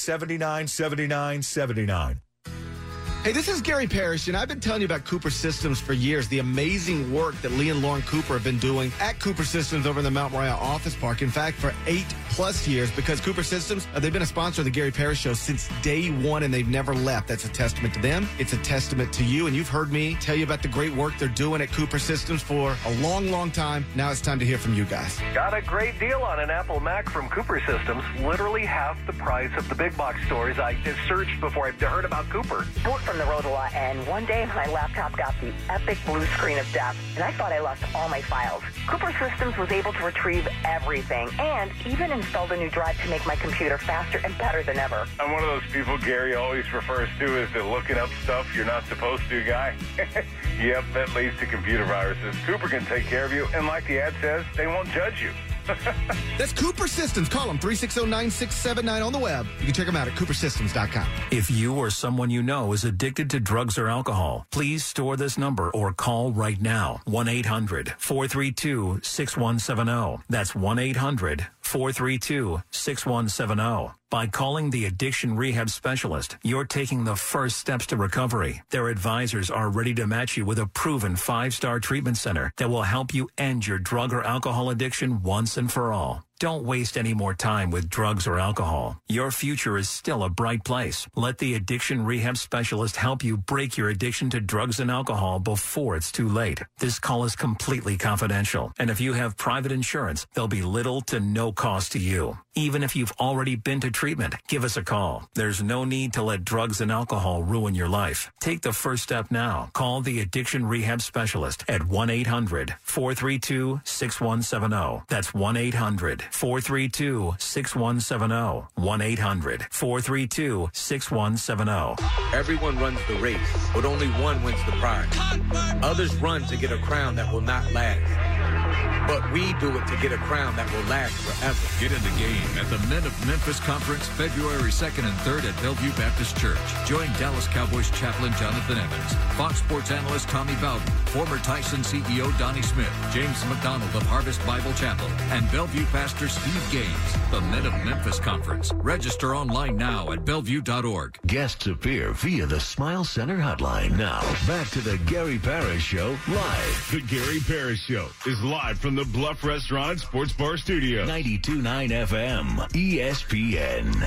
797979. Hey, this is Gary Parrish, and I've been telling you about Cooper Systems for years, the amazing work that Lee and Lauren Cooper have been doing at Cooper Systems over in the Mount Moriah Office Park. In fact, for 8+ years, because Cooper Systems, they've been a sponsor of the Gary Parrish Show since day one, and they've never left. That's a testament to them. It's a testament to you, and you've heard me tell you about the great work they're doing at Cooper Systems for a long, long time. Now it's time to hear from you guys. Got a great deal on an Apple Mac from Cooper Systems, literally half the price of the big box stores. I just searched before I heard about Cooper. From the road a lot, and one day my laptop got the epic blue screen of death, and I thought I lost all my files. Cooper Systems was able to retrieve everything, and even installed a new drive to make my computer faster and better than ever. I'm one of those people Gary always refers to as the looking up stuff you're not supposed to guy. Yep, that leads to computer viruses. Cooper can take care of you, and like the ad says, they won't judge you. That's Cooper Systems. Call them 360-9679 on the web. You can check them out at coopersystems.com. If you or someone you know is addicted to drugs or alcohol, please store this number or call right now. 1-800-432-6170. That's 1-800-432-6170. By calling the Addiction Rehab Specialist, you're taking the first steps to recovery. Their advisors are ready to match you with a proven 5-star treatment center that will help you end your drug or alcohol addiction once and for all. Don't waste any more time with drugs or alcohol. Your future is still a bright place. Let the Addiction Rehab Specialist help you break your addiction to drugs and alcohol before it's too late. This call is completely confidential, and if you have private insurance, there'll be little to no cost to you. Even if you've already been to treatment, give us a call. There's no need to let drugs and alcohol ruin your life. Take the first step now. Call the Addiction Rehab Specialist at 1-800-432-6170. That's 1-800-432-6170. 1-800-432-6170. Everyone runs the race, but only one wins the prize. Others run to get a crown that will not last. But we do it to get a crown that will last forever. Get in the game at the Men of Memphis Conference, February 2nd and 3rd at Bellevue Baptist Church. Join Dallas Cowboys chaplain Jonathan Evans, Fox Sports analyst Tommy Bowden, former Tyson CEO Donnie Smith, James McDonald of Harvest Bible Chapel, and Bellevue pastor Steve Gaines. The Men of Memphis Conference. Register online now at bellevue.org. Guests appear via the Smile Center hotline. Now, back to the Gary Parrish Show live. The Gary Parrish Show is live from the Bluff Restaurant and Sports Bar Studio. 92.9 FM, ESPN.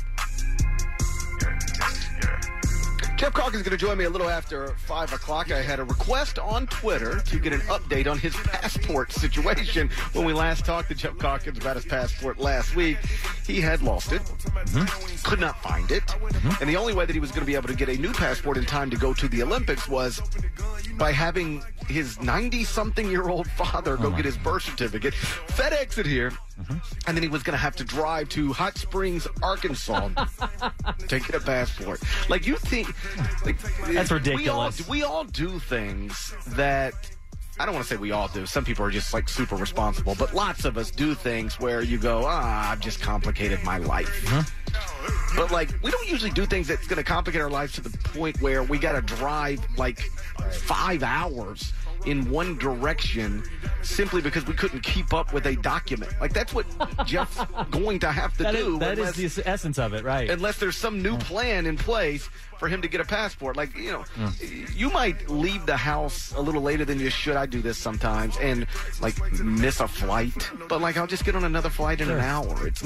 Jeff Calkins is going to join me a little after 5 o'clock. I had a request on Twitter to get an update on his passport situation. When we last talked to Jeff Calkins about his passport last week, he had lost it, could not find it, and the only way that he was going to be able to get a new passport in time to go to the Olympics was by having his 90-something-year-old father go get his birth certificate, FedEx it here, and then he was going to have to drive to Hot Springs, Arkansas to get a passport. Like, you think... Like, that's ridiculous. We all do things that... I don't want to say we all do. Some people are just, like, super responsible. But lots of us do things where you go, I've just complicated my life. But, like, we don't usually do things that's going to complicate our lives to the point where we got to drive, like, 5 hours in one direction simply because we couldn't keep up with a document. Like, that's what Jeff's going to have to do. That is the essence of it, right? Unless there's some new plan in place for him to get a passport. Like, you know, you might leave the house a little later than you should. I do this sometimes and, like, miss a flight. But, like, I'll just get on another flight in an hour. It's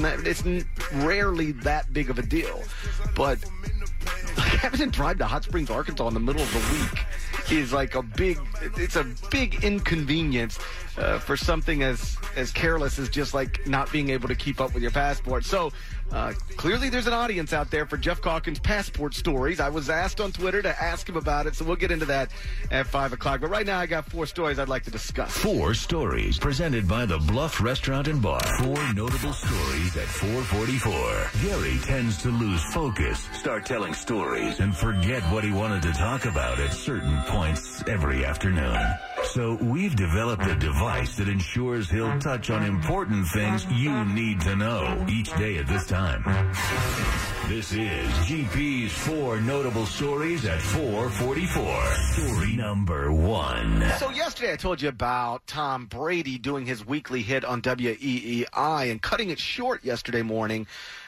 rarely that big of a deal. But having to drive to Hot Springs, Arkansas in the middle of the week is like a big inconvenience for something as careless as just like not being able to keep up with your passport. So clearly there's an audience out there for Jeff Calkins' passport stories. I was asked on Twitter to ask him about it, so we'll get into that at 5 o'clock. But right now I got 4 stories I'd like to discuss. 4 stories presented by the Bluff Restaurant and Bar. 4 notable stories at 4:44. Gary tends to lose focus, start telling stories, and forget what he wanted to talk about at certain points every afternoon. So we've developed a device that ensures he'll touch on important things you need to know each day at this time. This is GP's 4 notable stories at 4:44. Story number 1. So yesterday I told you about Tom Brady doing his weekly hit on WEEI and cutting it short yesterday morning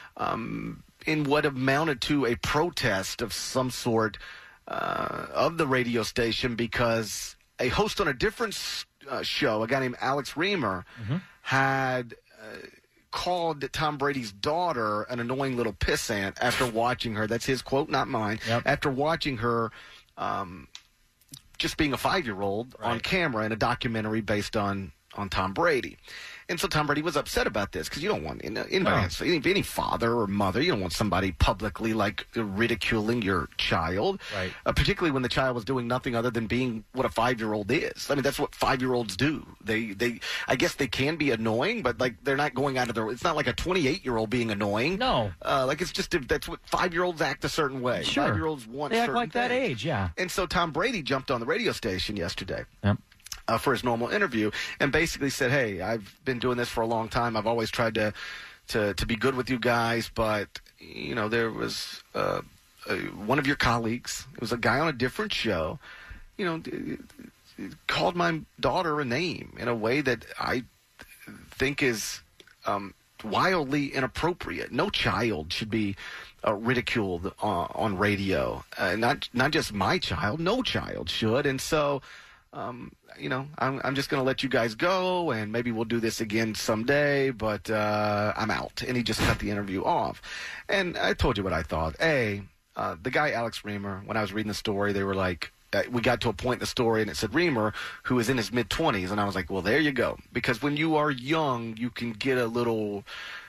in what amounted to a protest of some sort of the radio station because a host on a different show, a guy named Alex Reamer, had called Tom Brady's daughter an annoying little pissant after watching her. That's his quote, not mine. After watching her just being a 5-year-old on camera in a documentary based on Tom Brady. And so Tom Brady was upset about this because you don't want any father or mother, you don't want somebody publicly like ridiculing your child, particularly when the child was doing nothing other than being what a 5-year-old is. I mean, that's what 5-year-olds do. They I guess they can be annoying, but like they're not going out of their. It's not like a 28-year-old being annoying. No, like it's just that's what 5-year-olds act a certain way. Sure. 5-year-olds want they act certain like that things. age, yeah. And so Tom Brady jumped on the radio station yesterday. Yep. For his normal interview, and basically said, "Hey, I've been doing this for a long time. I've always tried to be good with you guys, but you know, there was one of your colleagues. It was a guy on a different show. You know, called my daughter a name in a way that I think is wildly inappropriate. No child should be ridiculed on radio. Not just my child. No child should. And so." You know, I'm just going to let you guys go, and maybe we'll do this again someday, but I'm out. And he just cut the interview off. And I told you what I thought. The guy, Alex Reamer, when I was reading the story, they were like, we got to a point in the story, and it said Reamer, who is in his mid-20s. And I was like, well, there you go. Because when you are young, you can get a little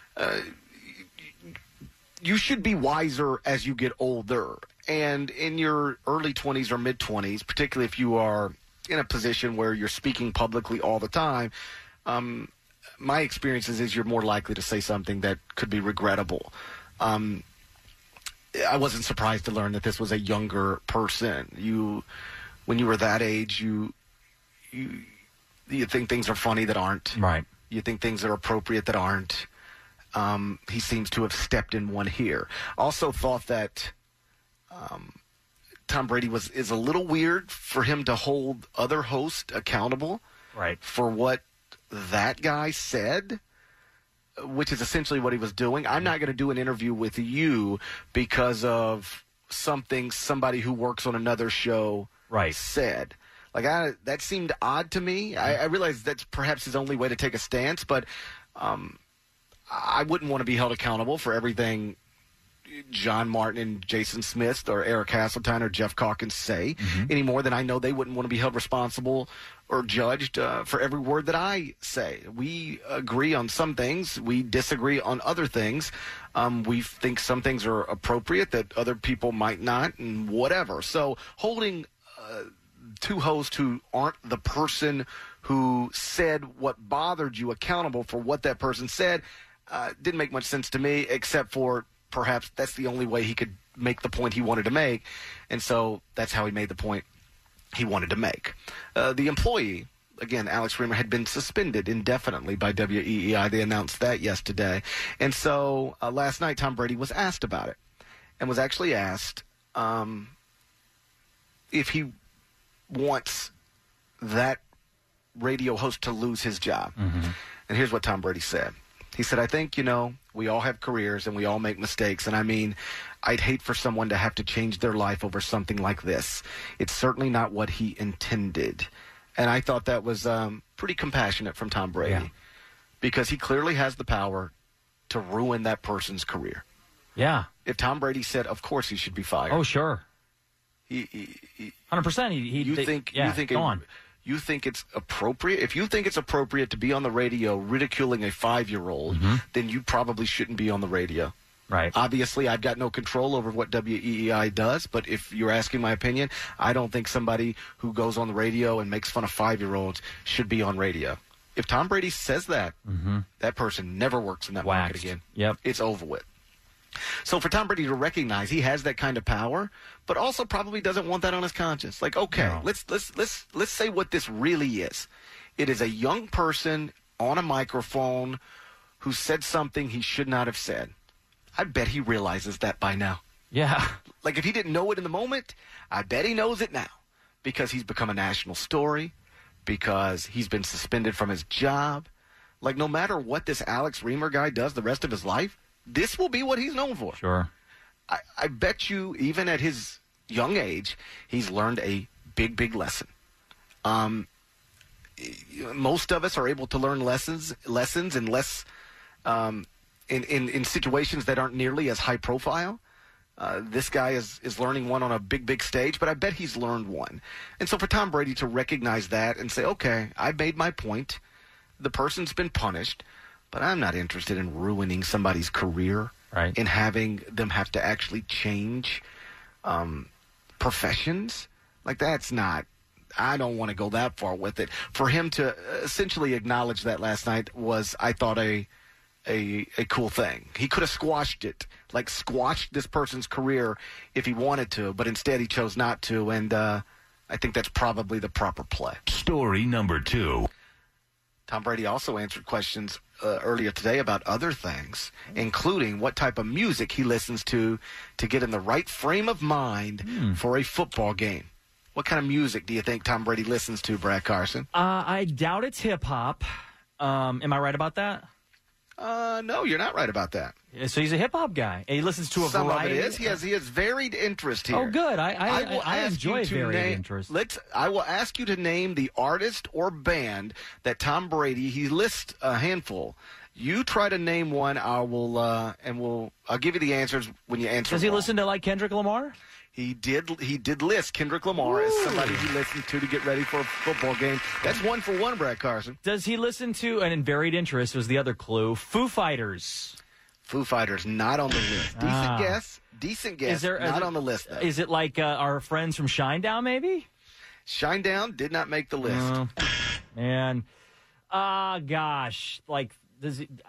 you should be wiser as you get older. And in your early 20s or mid-20s, particularly if you are in a position where you're speaking publicly all the time, my experience is you're more likely to say something that could be regrettable. I wasn't surprised to learn that this was a younger person. When you were that age, you think things are funny that aren't. Right. You think things are appropriate that aren't. He seems to have stepped in one here. Also thought that Tom Brady is a little weird for him to hold other hosts accountable for what that guy said, which is essentially what he was doing. I'm not going to do an interview with you because of something somebody who works on another show said. Like that seemed odd to me. I realize that's perhaps his only way to take a stance, but I wouldn't want to be held accountable for everything John Martin and Jason Smith or Eric Hasseltine or Jeff Calkins say any more than I know they wouldn't want to be held responsible or judged for every word that I say. We agree on some things. We disagree on other things. We think some things are appropriate that other people might not, and whatever. So holding two hosts who aren't the person who said what bothered you accountable for what that person said didn't make much sense to me, except for perhaps that's the only way he could make the point he wanted to make. And so that's how he made the point he wanted to make. The employee, again, Alex Reamer, had been suspended indefinitely by WEEI. They announced that yesterday. And so last night, Tom Brady was asked about it and was actually asked if he wants that radio host to lose his job. And here's what Tom Brady said. He said, I think, we all have careers and we all make mistakes. And I mean, I'd hate for someone to have to change their life over something like this. It's certainly not what he intended. And I thought that was pretty compassionate from Tom Brady because he clearly has the power to ruin that person's career. Yeah. If Tom Brady said, of course he should be fired. Oh, sure. 100%. You think it's appropriate? If you think it's appropriate to be on the radio ridiculing a 5-year-old, then you probably shouldn't be on the radio. Right. Obviously, I've got no control over what WEEI does, but if you're asking my opinion, I don't think somebody who goes on the radio and makes fun of 5-year-olds should be on radio. If Tom Brady says that, that person never works in that market again. Yep. It's over with. So for Tom Brady to recognize he has that kind of power, but also probably doesn't want that on his conscience. Like, okay, let's say what this really is. It is a young person on a microphone who said something he should not have said. I bet he realizes that by now. Yeah. Like if he didn't know it in the moment, I bet he knows it now because he's become a national story, because he's been suspended from his job. Like no matter what this Alex Reamer guy does the rest of his life, this will be what he's known for. Sure. I bet you, even at his young age, he's learned a big lesson. Most of us are able to learn lessons in less in situations that aren't nearly as high profile. This guy is learning one on a big stage, but I bet he's learned one. And so for Tom Brady to recognize that and say, okay, I made my point. The person's been punished. But I'm not interested in ruining somebody's career and having them have to actually change professions. Like, that's not – I don't want to go that far with it. For him to essentially acknowledge that last night was, I thought, a cool thing. He could have squashed it, like squashed this person's career if he wanted to, but instead he chose not to, and I think that's probably the proper play. Story number 2. Tom Brady also answered questions earlier today about other things, including what type of music he listens to get in the right frame of mind for a football game. What kind of music do you think Tom Brady listens to, Brad Carson? I doubt it's hip-hop. Am I right about that? No, you're not right about that. So he's a hip-hop guy. He listens to a Some variety. Of it is. He has varied interest here. Oh, good. I enjoy varied interest. I will ask you to name the artist or band that Tom Brady, he lists a handful. You try to name one. I'll give you the answers when you answer. Does he listen to like Kendrick Lamar? He did list Kendrick Lamar as somebody he listened to get ready for a football game. That's 1 for 1, Brad Carson. Does he listen to, and in varied interest was the other clue, Foo Fighters? Foo Fighters, not on the list. Decent guess, not on the list, though. Is it like our friends from Shinedown, maybe? Shinedown did not make the list. Man. Gosh. Like, does he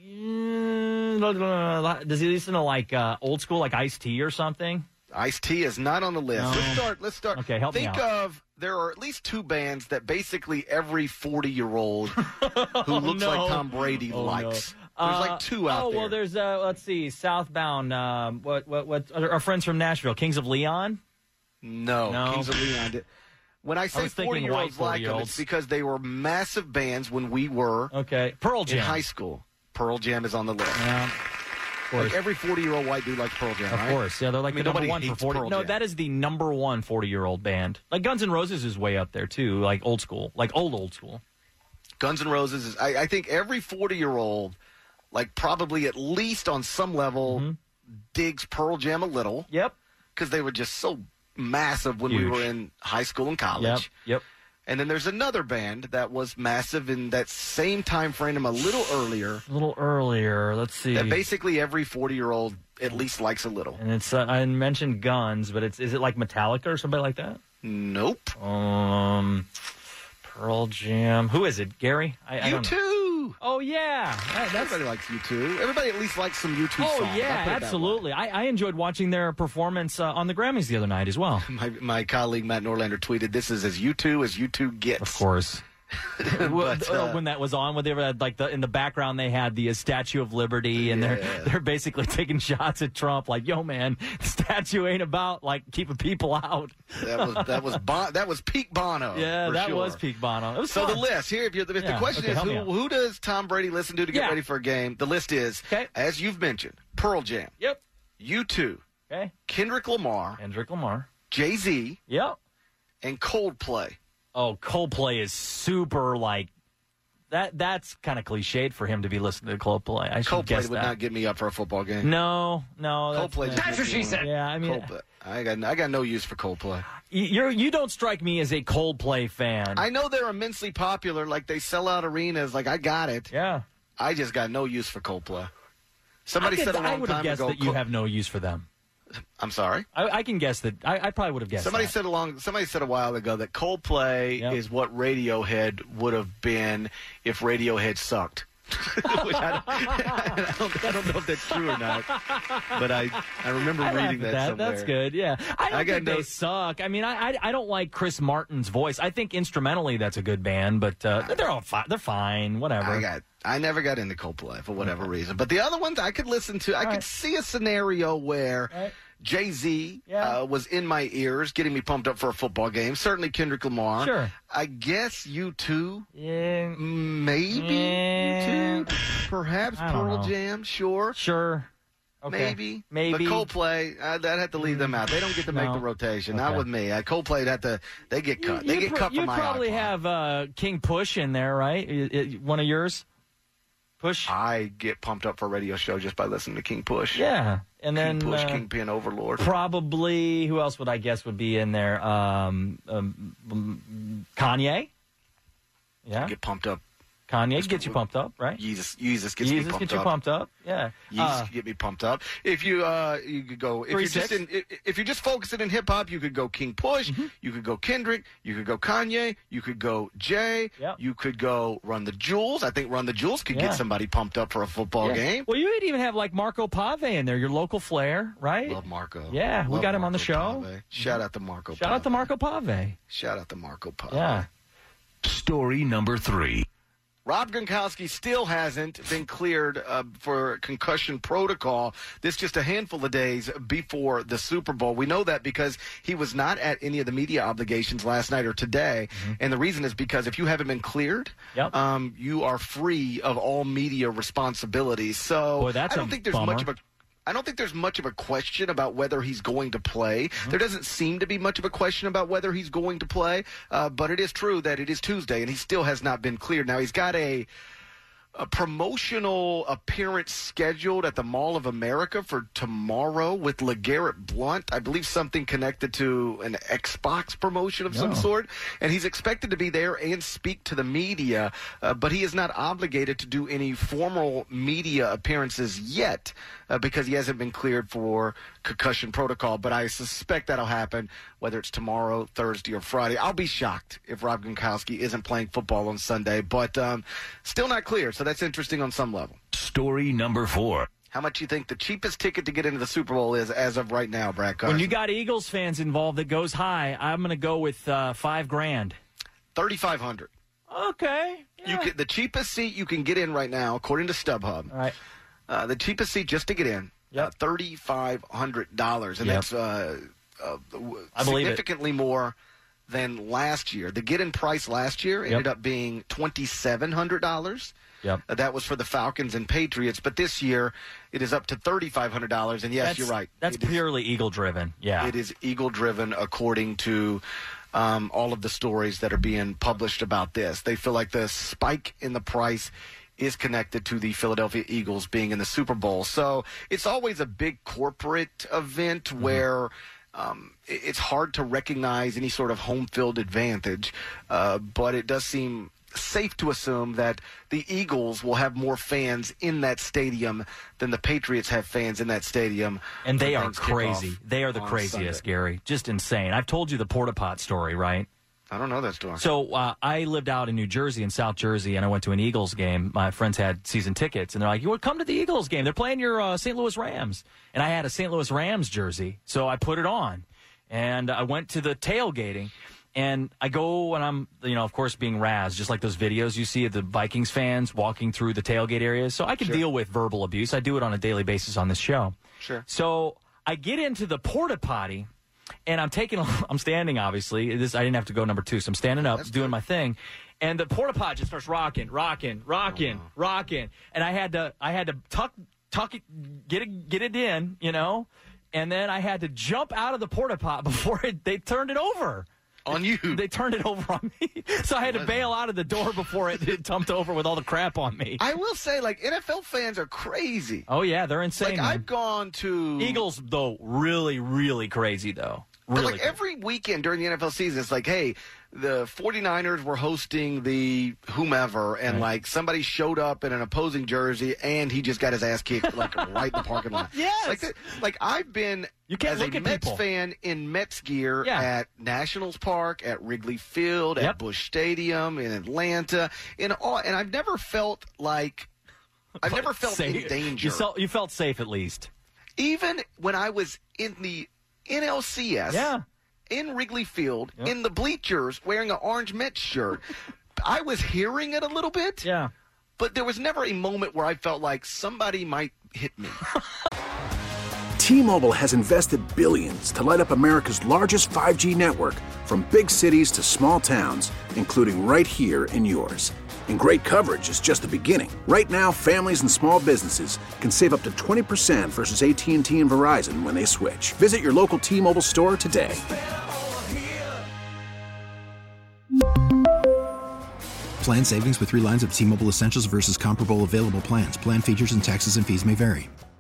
listen to, like, old school, like Ice-T or something? Ice-T is not on the list. No. Let's start. Okay, help me out. There are at least 2 bands that basically every 40-year-old who looks like Tom Brady likes. No. There's like 2 out there. Oh, well, there's, let's see, Southbound. What our friends from Nashville, Kings of Leon? No. Kings of Leon. When I say 40-year-olds like them, it's because they were massive bands when we were Pearl Jam in high school. Pearl Jam is on the list. Yeah. Like every 40-year-old white dude likes Pearl Jam, right? Of course, yeah, they're like the number one for 40. No, Jam. that is the number 1 40-year-old band. Like Guns N' Roses is way up there too, like old school, like old school. Guns N' Roses is. I think every 40-year-old, like probably at least on some level, digs Pearl Jam a little. Yep. Because they were just so massive when we Huge. were in high school and college. Yep. And then there's another band that was massive in that same time frame, a little earlier. Let's see. That basically every 40-year-old at least likes a little. And it's I mentioned Guns, but is it like Metallica or somebody like that? Nope. Pearl Jam. Who is it? Gary? I don't know. U2. Oh yeah, everybody likes U2. Everybody at least likes some U2 songs. Oh yeah, absolutely. I enjoyed watching their performance on the Grammys the other night as well. My colleague Matt Norlander tweeted, "This is as U2 gets." Of course. When that was on, when they were like in the background, they had the Statue of Liberty, and they're basically taking shots at Trump, like, "Yo, man, the statue ain't about like keeping people out." That was peak Bono. Yeah, that was peak Bono. It was so fun. the list here. If the question is who does Tom Brady listen to get ready for a game, the list is as you've mentioned: Pearl Jam. Yep. U2. Okay. Kendrick Lamar. Jay-Z. Yep. And Coldplay. Oh, Coldplay is super like that. That's kind of cliched for him to be listening to Coldplay. Coldplay would not get me up for a football game. No. Coldplay. That's what she said. Yeah, I mean, Coldplay. I got no use for Coldplay. You don't strike me as a Coldplay fan. I know they're immensely popular. Like they sell out arenas. Like I got it. Yeah. I just got no use for Coldplay. Somebody said a long time ago. I would have guessed that you have no use for them. I'm sorry? I can guess that. I probably would have guessed Somebody that. said a while ago that Coldplay is what Radiohead would have been if Radiohead sucked. Which I don't know if that's true or not. But I remember reading that somewhere. That's good, yeah. I don't think they suck. I mean, I don't like Chris Martin's voice. I think instrumentally that's a good band, but they're all fine. They're fine, whatever. I never got into Coldplay for whatever reason. But the other ones I could listen to. I could see a scenario where Jay-Z was in my ears, getting me pumped up for a football game. Certainly Kendrick Lamar. Sure. I guess U2. Yeah. Maybe U2. Perhaps Pearl Jam. Sure. Okay. Maybe. But Coldplay, I'd have to leave them out. They don't get to make the rotation. Not with me. Coldplay, they get cut. They get cut from my You probably iPod. have King Push in there, right? One of yours? Push? I get pumped up for a radio show just by listening to King Push. Yeah. And then King Push, Kingpin, Overlord. Probably, who else would I guess would be in there? Kanye? Yeah. I get pumped up. Kanye gets you pumped up, right? Jesus gets me pumped up. Gets you pumped up, yeah. Jesus can get me pumped up. If you could go, if you're just focusing in hip hop, you could go King Push, you could go Kendrick, you could go Kanye, you could go Jay, you could go Run the Jewels. I think Run the Jewels could get somebody pumped up for a football game. Well, you would even have like Marco Pave in there, your local Flair, right? Love Marco. Yeah, we got him on the show. Pave. Shout out to Marco. Shout out to Marco Pave. Shout out to Marco Pave. Yeah. Story number 3. Rob Gronkowski still hasn't been cleared for concussion protocol. This just a handful of days before the Super Bowl. We know that because he was not at any of the media obligations last night or today. And the reason is because if you haven't been cleared, you are free of all media responsibilities. So I don't think there's much of a question about whether he's going to play. There doesn't seem to be much of a question about whether he's going to play, but it is true that it is Tuesday, and he still has not been cleared. Now, he's got a promotional appearance scheduled at the Mall of America for tomorrow with LeGarrette Blount. I believe something connected to an Xbox promotion of some sort. And he's expected to be there and speak to the media, but he is not obligated to do any formal media appearances yet because he hasn't been cleared for concussion protocol. But I suspect that'll happen whether it's tomorrow, Thursday, or Friday. I'll be shocked if Rob Gronkowski isn't playing football on Sunday, but still not clear. So that's interesting on some level. Story number 4. How much you think the cheapest ticket to get into the Super Bowl is as of right now, Brad Carson? When you got Eagles fans involved, it goes high. I'm going to go with $5,000. $3,500. Okay. Yeah. The cheapest seat you can get in right now, according to StubHub, all right. The cheapest seat just to get in, $3,500, and that's significantly more than last year. The get-in price last year ended up being $2,700. That was for the Falcons and Patriots, but this year it is up to $3,500. And yes, you're right. That's purely Eagle-driven. Yeah, it is Eagle-driven according to all of the stories that are being published about this. They feel like the spike in the price is connected to the Philadelphia Eagles being in the Super Bowl. So it's always a big corporate event where it's hard to recognize any sort of home field advantage, but it does seem safe to assume that the Eagles will have more fans in that stadium than the Patriots have fans in that stadium. And they are crazy. They are the craziest, Sunday. Gary. Just insane. I've told you the porta pot story, right? I don't know that story. So I lived out in New Jersey, in South Jersey, and I went to an Eagles game. My friends had season tickets, and they're like, "You would come to the Eagles game. They're playing your St. Louis Rams." And I had a St. Louis Rams jersey, so I put it on. And I went to the tailgating, and I go, and I'm, of course, being razzed, just like those videos you see of the Vikings fans walking through the tailgate areas. So I can deal with verbal abuse. I do it on a daily basis on this show. Sure. So I get into the porta potty. And I'm standing, obviously. I didn't have to go number 2, so I'm standing up, doing my thing. And the porta pot just starts rocking. And I had to tuck it, get it in, and then I had to jump out of the porta pot before they turned it over. On you. They turned it over on me. So I had to bail out of the door before it dumped over with all the crap on me. I will say, NFL fans are crazy. Oh, yeah, they're insane. I've gone to... Eagles, though, really, really crazy, though. Really but every weekend during the NFL season, it's like, hey, the 49ers were hosting the whomever, and somebody showed up in an opposing jersey, and he just got his ass kicked right in the parking lot. Yes. I've been as a Mets fan in Mets gear at Nationals Park, at Wrigley Field, at Busch Stadium, in Atlanta, and I've never felt in danger. You felt safe at least. Even when I was in the NLCS in Wrigley Field, in the bleachers, wearing an orange Mets shirt. I was hearing it a little bit, but there was never a moment where I felt like somebody might hit me. T-Mobile has invested billions to light up America's largest 5G network, from big cities to small towns, including right here in yours. And great coverage is just the beginning. Right now, families and small businesses can save up to 20% versus AT&T and Verizon when they switch. Visit your local T-Mobile store today. Plan savings with 3 lines of T-Mobile Essentials versus comparable available plans. Plan features and taxes and fees may vary.